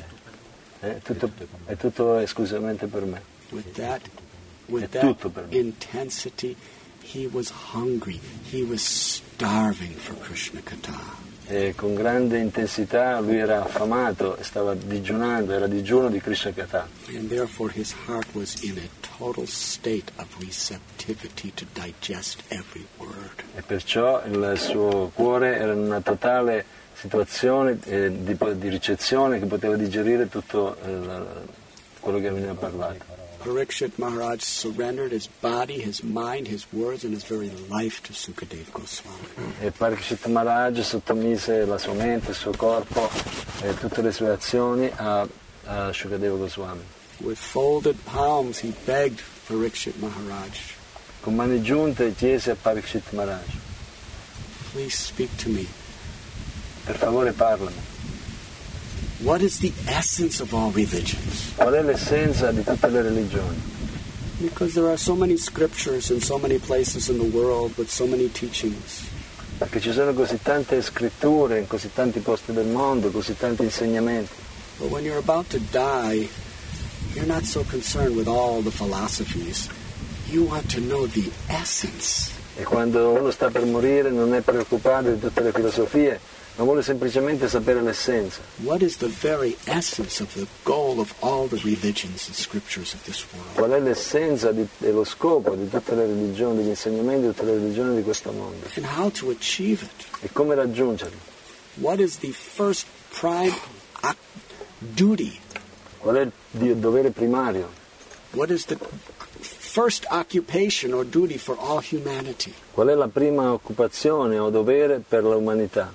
tutto esclusivamente per me. With that tutto per me. intensity, he was hungry. He was starving for Krishna Katha. E con grande intensità lui era affamato e stava digiunando, era digiuno di Krishna Katha. And therefore his heart was in a total state of receptivity to digest every word. E perciò il suo cuore era in una totale situazione di ricezione che poteva digerire tutto quello che veniva parlato. Parikshit Maharaj surrendered his body, his mind, his words, and his very life to Sukadev Goswami. E Parikshit Maharaj sottomise la sua mente, il suo corpo e tutte le sue azioni a Shukadeva Goswami. With folded palms, he begged Parikshit Maharaj, Con mani giunte chiese a Parikshit Maharaj: please speak to me. per favore parlami. What is the essence of all religions? Qual è l'essenza di tutte le religioni? Because there are so many scriptures in so many places in the world with so many teachings. Perché ci sono così tante scritture in così tanti posti del mondo, così tanti insegnamenti. But when you're about to die, you're not so concerned with all the philosophies. You want to know the essence. E quando uno sta per morire non è preoccupato di tutte le filosofie, ma vuole semplicemente sapere l'essenza. What is the very essence of the goal of all the religions and scriptures of this world? Qual è l'essenza e lo scopo di tutte le religioni, degli insegnamenti di tutte le religioni di questo mondo? And how to achieve it? E come raggiungerlo? What is the first prime duty? Qual è il dovere primario? What is the first occupation or duty for all humanity? Qual è la prima occupazione o dovere per l'umanità?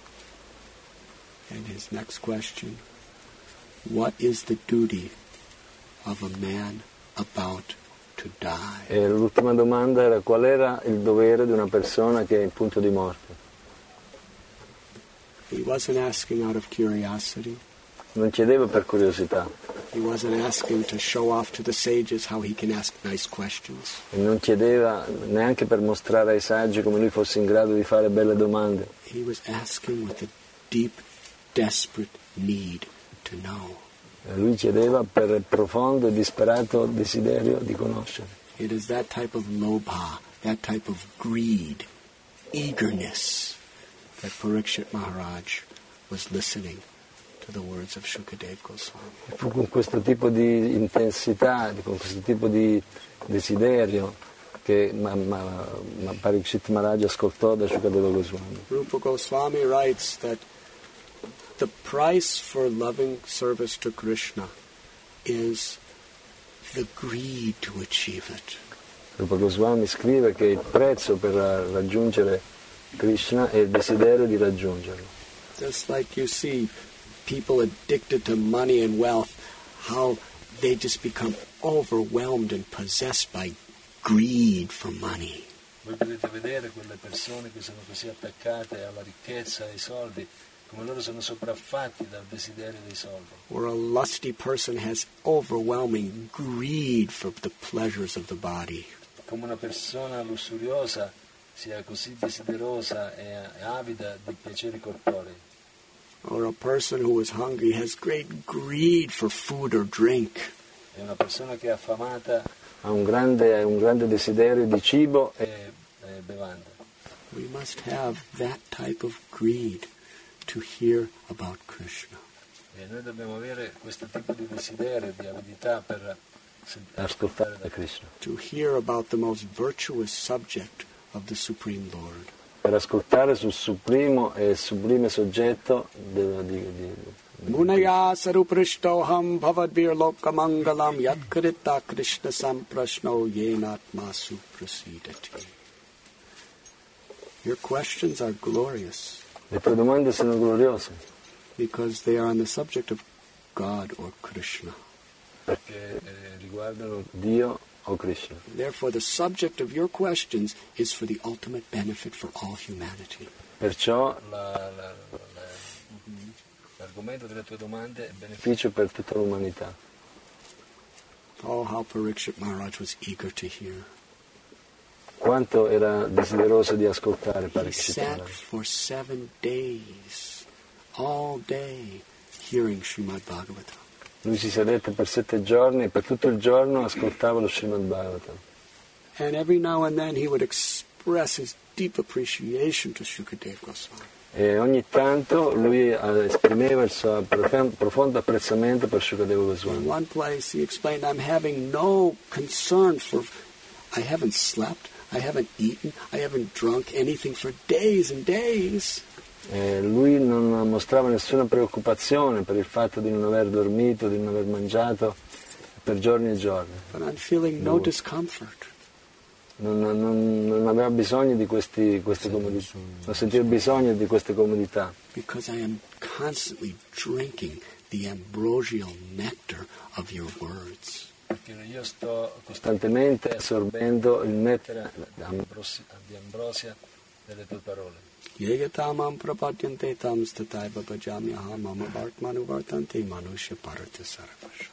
And his next question, what is the duty of a man about to die? E l'ultima domanda era: qual era il dovere di una persona che è in punto di morte? He wasn't asking out of curiosity. Non chiedeva per curiosità, He wasn't asking to show off to the sages how he can ask nice questions. e non chiedeva neanche per mostrare ai saggi come lui fosse in grado di fare belle domande. He was asking with a deep, desperate need to know. Lui chiedeva per il profondo e disperato desiderio di conoscere. It is that type of lobha, that type of greed, eagerness, that Parikshit Maharaj was listening to the words of Shukadev Goswami. E fu con questo tipo di intensità, con questo tipo di desiderio che Parikshit Maharaj ascoltò da Shukadeva Goswami. Rupa Goswami writes that the price for loving service to Krishna is the greed to achieve it. Rupa Goswami scrive che il prezzo per raggiungere Krishna è il desiderio di raggiungerlo. Just like you see people addicted to money and wealth, how they just become overwhelmed and possessed by greed for money. Voi potete vedere quelle persone che sono così attaccate alla ricchezza e ai soldi, come loro sono sopraffatti dal desiderio dei soldi. Or a lusty person has overwhelming greed for the pleasures of the body. Come una persona lussuriosa sia così desiderosa e avida di piaceri corporei. Or a person who is hungry has great greed for food or drink. E una persona che è affamata ha un grande desiderio di cibo e bevanda. We must have that type of greed to hear about Krishna. E noi dobbiamo avere questo tipo di desiderio, di avidità per ascoltare da Krishna. To hear about the most virtuous subject of the Supreme Lord. Per ascoltare sul supremo e sublime soggetto di Munaya saruprishtoham bhavadvir lokamangalam yatkarita Krishna samprashno yenatmasu prasidati. Your questions are glorious Le tue domande sono gloriose because they are on the subject of God or Krishna. perché riguardano Dio o Krishna. Therefore, the subject of your questions is for the ultimate benefit for all humanity. Perciò l'argomento delle tue domande è beneficio per tutta l'umanità. Oh, how Parikshit Maharaj was eager to hear. quanto era desideroso di ascoltare He Parikshit sat Maharaj. for 7 days, all day, hearing Srimad Bhagavatam. Lui si sedette per 7 giorni e per tutto il giorno ascoltava lo Srimad Bhagavatam. And every now and then he would express his deep appreciation to Shukadev Goswami. E ogni tanto lui esprimeva il suo profondo apprezzamento per Shukadeva In Goswami. one place he explained, I'm having no concern for, I haven't slept, I haven't eaten, I haven't drunk anything for days and days. Lui non mostrava nessuna preoccupazione per il fatto di non aver dormito, di non aver mangiato per giorni e giorni. But I'm feeling no discomfort. Non aveva bisogno di queste comodità, non sentiva bisogno di queste comodità, Because I am constantly drinking the ambrosial nectar of your words. perché io sto costantemente assorbendo il nettare di ambrosia delle tue parole. Yeyatamam prapadyante tam stataiva bhajamyaha mama bhartmanu vartante manusya parata sarvasha.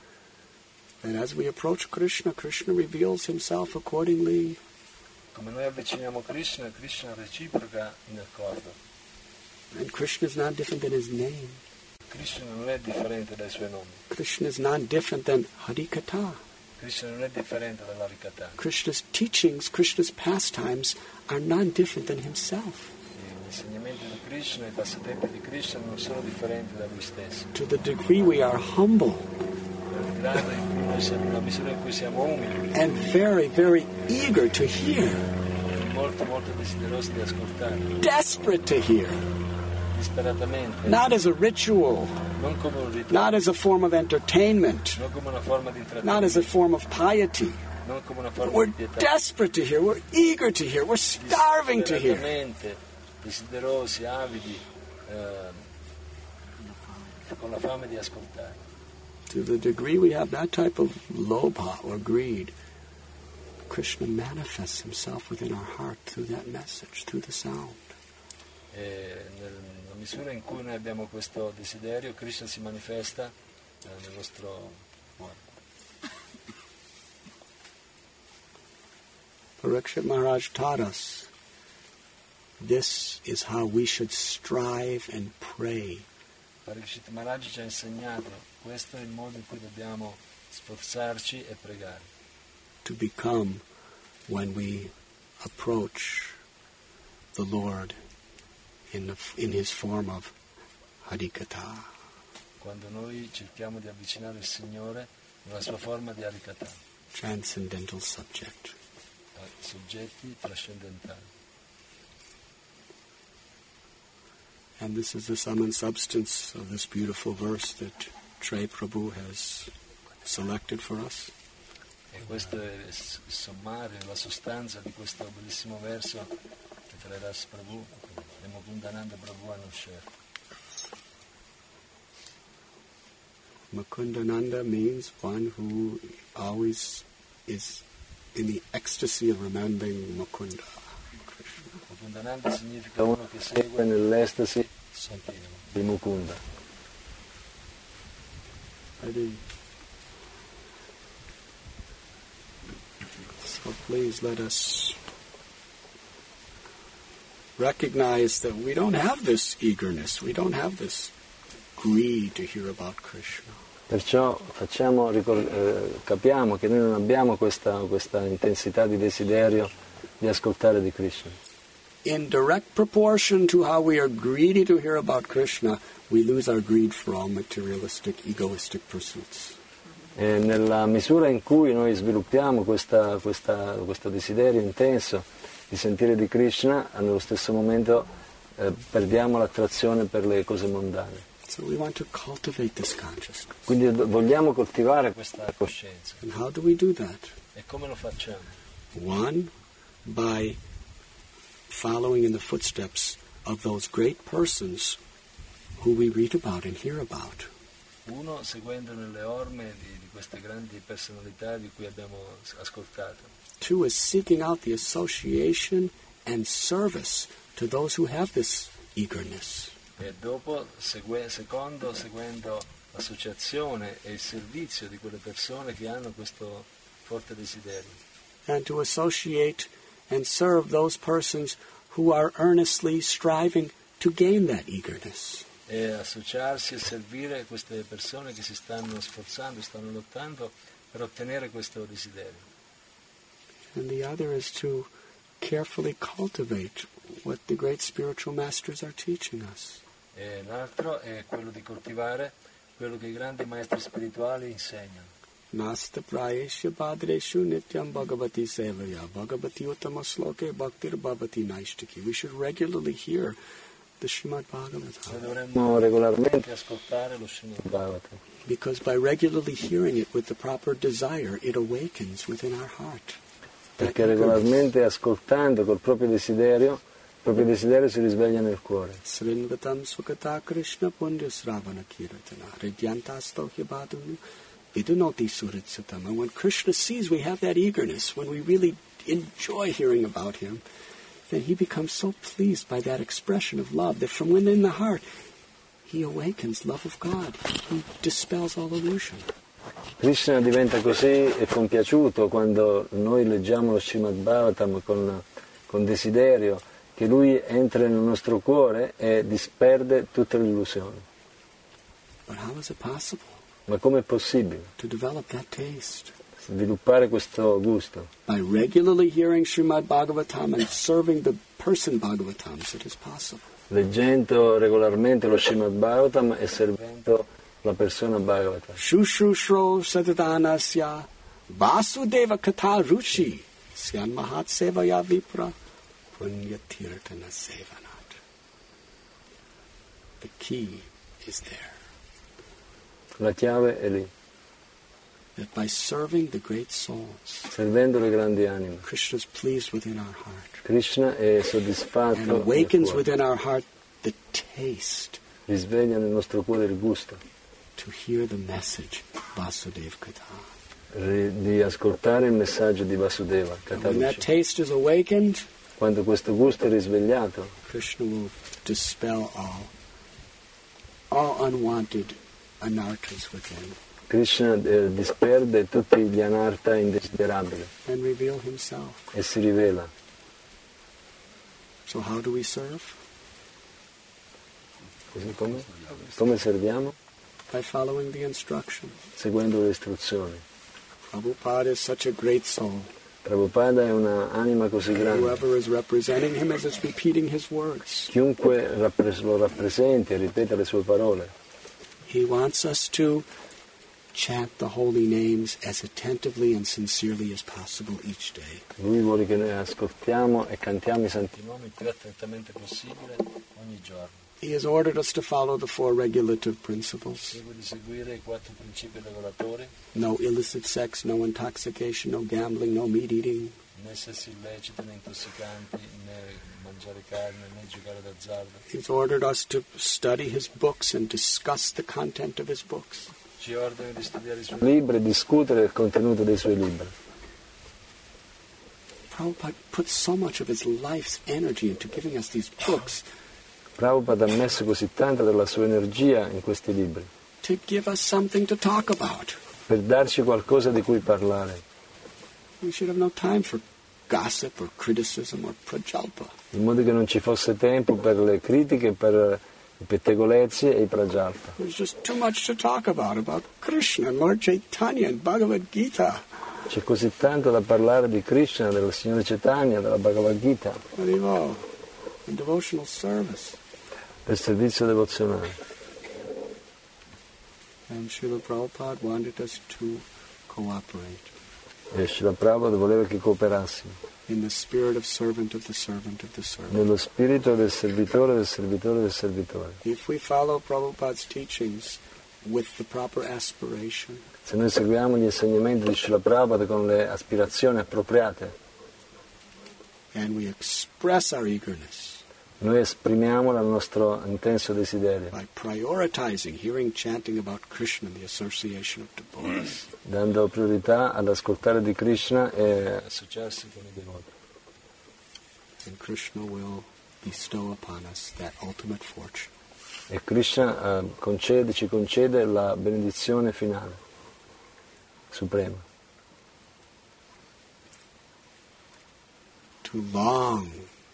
And as we approach Krishna, Krishna reveals himself accordingly. Come noi avviciniamo Krishna, Krishna reciproca in accordo. And Krishna is not different than his name. Krishna non è differente dai suoi nomi. Krishna is not different than Harikatha. Krishna non è differente dall'Harikatha. Krishna's teachings, Krishna's pastimes are not different than himself. Gli insegnamenti di Krishna, i passatempi di Krishna non sono differenti da lui stesso. To the degree we are humble Il grado in cui noi siamo, la misura in cui siamo umili, and very, very eager to hear, molto desiderosi di ascoltare, desperate to hear, disperatamente, not as a ritual, non come un rito, not as a form of entertainment, non come una forma di not as a intrattenimento, form of piety. non come una forma We're di pietà, desperate to hear. We're eager to hear. We're starving to hear. disperatamente, desiderosi, avidi, con la fame di ascoltare. To the degree we have that type of lobha or greed, Krishna manifests himself within our heart through that message, through the sound. E nella misura in cui noi abbiamo questo desiderio, Krishna si manifesta nel nostro cuore. Parikshit Maharaj taught us this is how we should strive and pray Parikshit Maharaj ci ha insegnato, questo è il modo in cui dobbiamo sforzarci e pregare, to become when we approach the Lord in his form of Harikatha. quando noi cerchiamo di avvicinare il Signore nella sua forma di Harikatha, Transcendental subject. soggetti trascendentali. And this is the sum and substance of this beautiful verse that Trey Prabhu has selected for us. E questo è il sommario, la sostanza di questo bellissimo verso che Tredas Prabhu e Mukundananda Prabhu hanno scelto. Mukundananda means one who always is in the ecstasy of remembering Mukunda. Mukundananda significa uno che segue nell'estasi di Mukunda. So please let us recognize that we don't have this eagerness, we don't have this greed to hear about Krishna. Perciò capiamo che noi non abbiamo questa intensità di desiderio di ascoltare di Krishna. In direct proportion to how we are greedy to hear about Krishna, we lose our greed for all materialistic, egoistic pursuits. E nella misura in cui noi sviluppiamo questo desiderio intenso di sentire di Krishna, nello stesso momento perdiamo l'attrazione per le cose mondane. So we want to cultivate this consciousness. Quindi vogliamo coltivare questa coscienza. And how do we do that? E come lo facciamo? One, by following in the footsteps of those great persons who we read about and hear about. Uno, seguendo nelle orme di queste grandi personalità di cui abbiamo ascoltato. Two is seeking out the association and service to those who have this eagerness. E dopo, seguendo l'associazione e il servizio di quelle persone che hanno questo forte desiderio. And to associate and serve those persons who are earnestly striving to gain that eagerness. E associarsi e servire queste persone che si stanno sforzando, stanno lottando per ottenere questo desiderio. And the other is to carefully cultivate what the great spiritual masters are teaching us. E l'altro è quello di coltivare quello che i grandi maestri spirituali insegnano. Nasta prayesha bhadreshu nityam bhagavati sevaya bhagavati uttama sloke bhaktir bhavati naishtiki. We should regularly hear the Srimad Bhagavatam. Dovremmo regolarmente ascoltare lo Srimad Bhagavatam. Because by regularly hearing it with the proper desire, it awakens within our heart. Perché regolarmente ascoltando col proprio desiderio si risveglia nel cuore. Srinvatam sukata Krishna punya sravana kirtana ridyantasto hyabadunu vidunoti suritsatam. And when Krishna sees we have that eagerness, when we really enjoy hearing about him, then he becomes so pleased by that expression of love that from within the heart he awakens love of God. He dispels all illusion. Krishna diventa così compiaciuto quando noi leggiamo lo Srimad Bhagavatam con desiderio che lui entra nel nostro cuore e disperde tutte le illusioni. But how is it possible Ma com'è possibile to develop that taste? sviluppare questo gusto? By regularly hearing Srimad Bhagavatam and serving the person Bhagavatams, it is possible. Leggendo regolarmente lo Srimad Bhagavatam e servendo la persona Bhagavata. Shushushro sadadanasya vasudeva kata ruchi syan mahat sevaya vipra punyatirtana sevanat. The key is there. La chiave è lì. That by serving the great souls, Servendo le grandi anime, Krishna is pleased within our heart. Krishna è soddisfatto And nel awakens cuore. within our heart the taste Risveglia nel nostro cuore il gusto to hear the message Vasudeva Kata. di ascoltare il messaggio di Vasudeva, And when that Kataruci. taste is awakened, Quando questo gusto è risvegliato, Krishna will dispel all unwanted anarthas within Krishna disperde tutti gli anartha indesiderabili and reveal himself. e si rivela. So how do we serve? Così come serviamo? By following the instruction. Seguendo le istruzioni. Prabhupada is such a great soul. Prabhupada è una anima così grande. Whoever is representing him is repeating his words. Chiunque lo rappresenti e ripeta le sue parole. He wants us to chant the holy names as attentively and sincerely as possible each day. Lui vuole che noi ascoltiamo e cantiamo i santi I nomi il più attentamente possibile ogni giorno. He has ordered us to follow the 4 regulative principles. Segue di seguire i 4 principi regolatori: No illicit sex, no intoxication, no gambling, no meat eating. né sessi illeciti, né intossicanti, né mangiare carne, né giocare d'azzardo. He's ordered us to study his books and discuss the content of his books. Ci ordina di studiare i suoi libri e discutere il contenuto dei suoi libri. Prabhupada put so much of his life's energy into giving us these books Prabhupada ha messo così tanta della sua energia in questi libri to give us something to talk about. per darci qualcosa di cui parlare, We should have no time for gossip or criticism or prajalpa. in modo che non ci fosse tempo per le critiche, per i pettegolezzi e i prajalpa. There's just too much to talk about Krishna, Lord Chaitanya, and Bhagavad Gita. C'è così tanto da parlare di Krishna, del Signore Chaitanya, della Bhagavad Gita, Haribo, and devotional service. del servizio devozionale. And Srila Prabhupada wanted us to cooperate E Srila Prabhupada voleva che cooperassimo in the spirit of servant of the servant of the servant. nello spirito del servitore, del servitore, del servitore. If we follow Prabhupada's teachings with the proper aspiration, Se noi seguiamo gli insegnamenti di Srila Prabhupada con le aspirazioni appropriate, and we express our eagerness noi esprimiamo il nostro intenso desiderio, by prioritizing hearing chanting about Krishna and the association of devotees, dando priorità ad ascoltare di Krishna e associarsi con i devoti. and Krishna will bestow upon us that ultimate fortune. e Krishna ci concede la benedizione finale, suprema. To to long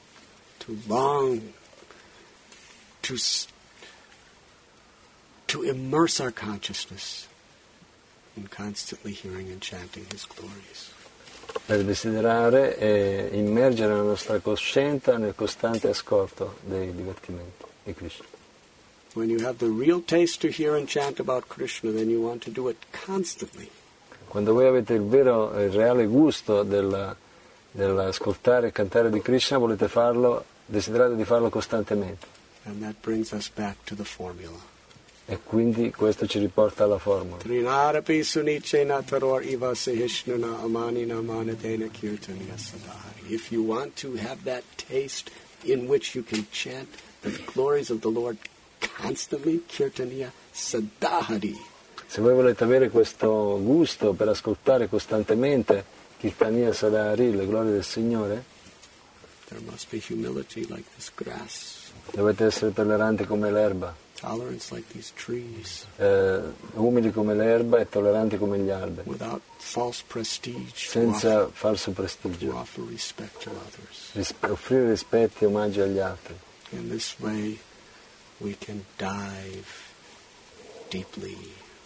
to immerse our consciousness in constantly hearing and chanting His glories. Per desiderare e immergere la nostra coscienza nel costante ascolto dei divertimenti di Krishna. When you have the real taste to hear and chant about Krishna, then you want to do it constantly. Quando voi avete il vero e reale gusto dell'ascoltare e cantare di Krishna, volete farlo, desiderate di farlo costantemente. And that brings us back to the formula. E quindi questo ci riporta alla formula. Trinarapi sunicena taror iva sehishnana amanina manatena kirtaniya sadhari. If you want to have that taste in which you can chant the glories of the Lord constantly, kirtaniya sadhari. Se voi volete avere questo gusto per ascoltare costantemente Kirtaniya Sadhari, le glorie del Signore, there must be humility like this grass, dovete essere tolleranti come l'erba, tolerance like these trees, umili come l'erba e tolleranti come gli alberi, without false prestige, senza falso to prestigio, offer respect to others. offrire rispetti e omaggi agli altri. In this way, we can dive deeply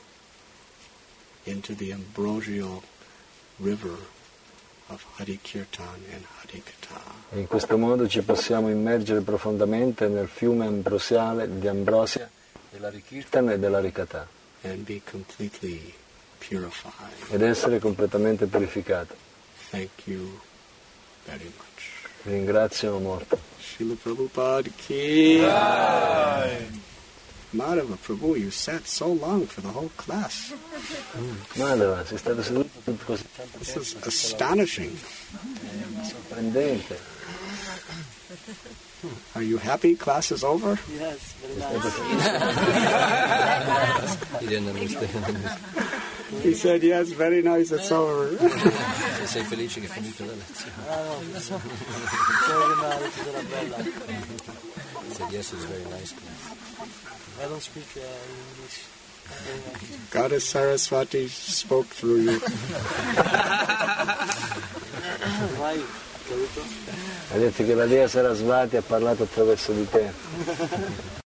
into the ambrosial river of Hari Kirtan and Hari Katha. E in questo modo ci possiamo immergere profondamente nel fiume ambrosiale di Ambrosia, della Kirtan e della Rikatha, And be completely purified. ed essere completamente purificato. Thank you very much. Vi ringrazio molto. Srila Prabhupada ki. Madhava Prabhu, you sat so long for the whole class. Madhava, sei stato seduto tutto così tanto This tempo. is astonishing. Sorprendente. Are you happy? Class is over? Yes, very nice. He didn't understand. He said, yes, very nice, it's over. Sei felice che è finita la lezione? He said, yes, it's very nice. I don't speak English. Goddess Saraswati spoke through you. Vai, capito? Ha detto che la dea Sarasvati ha parlato attraverso di te.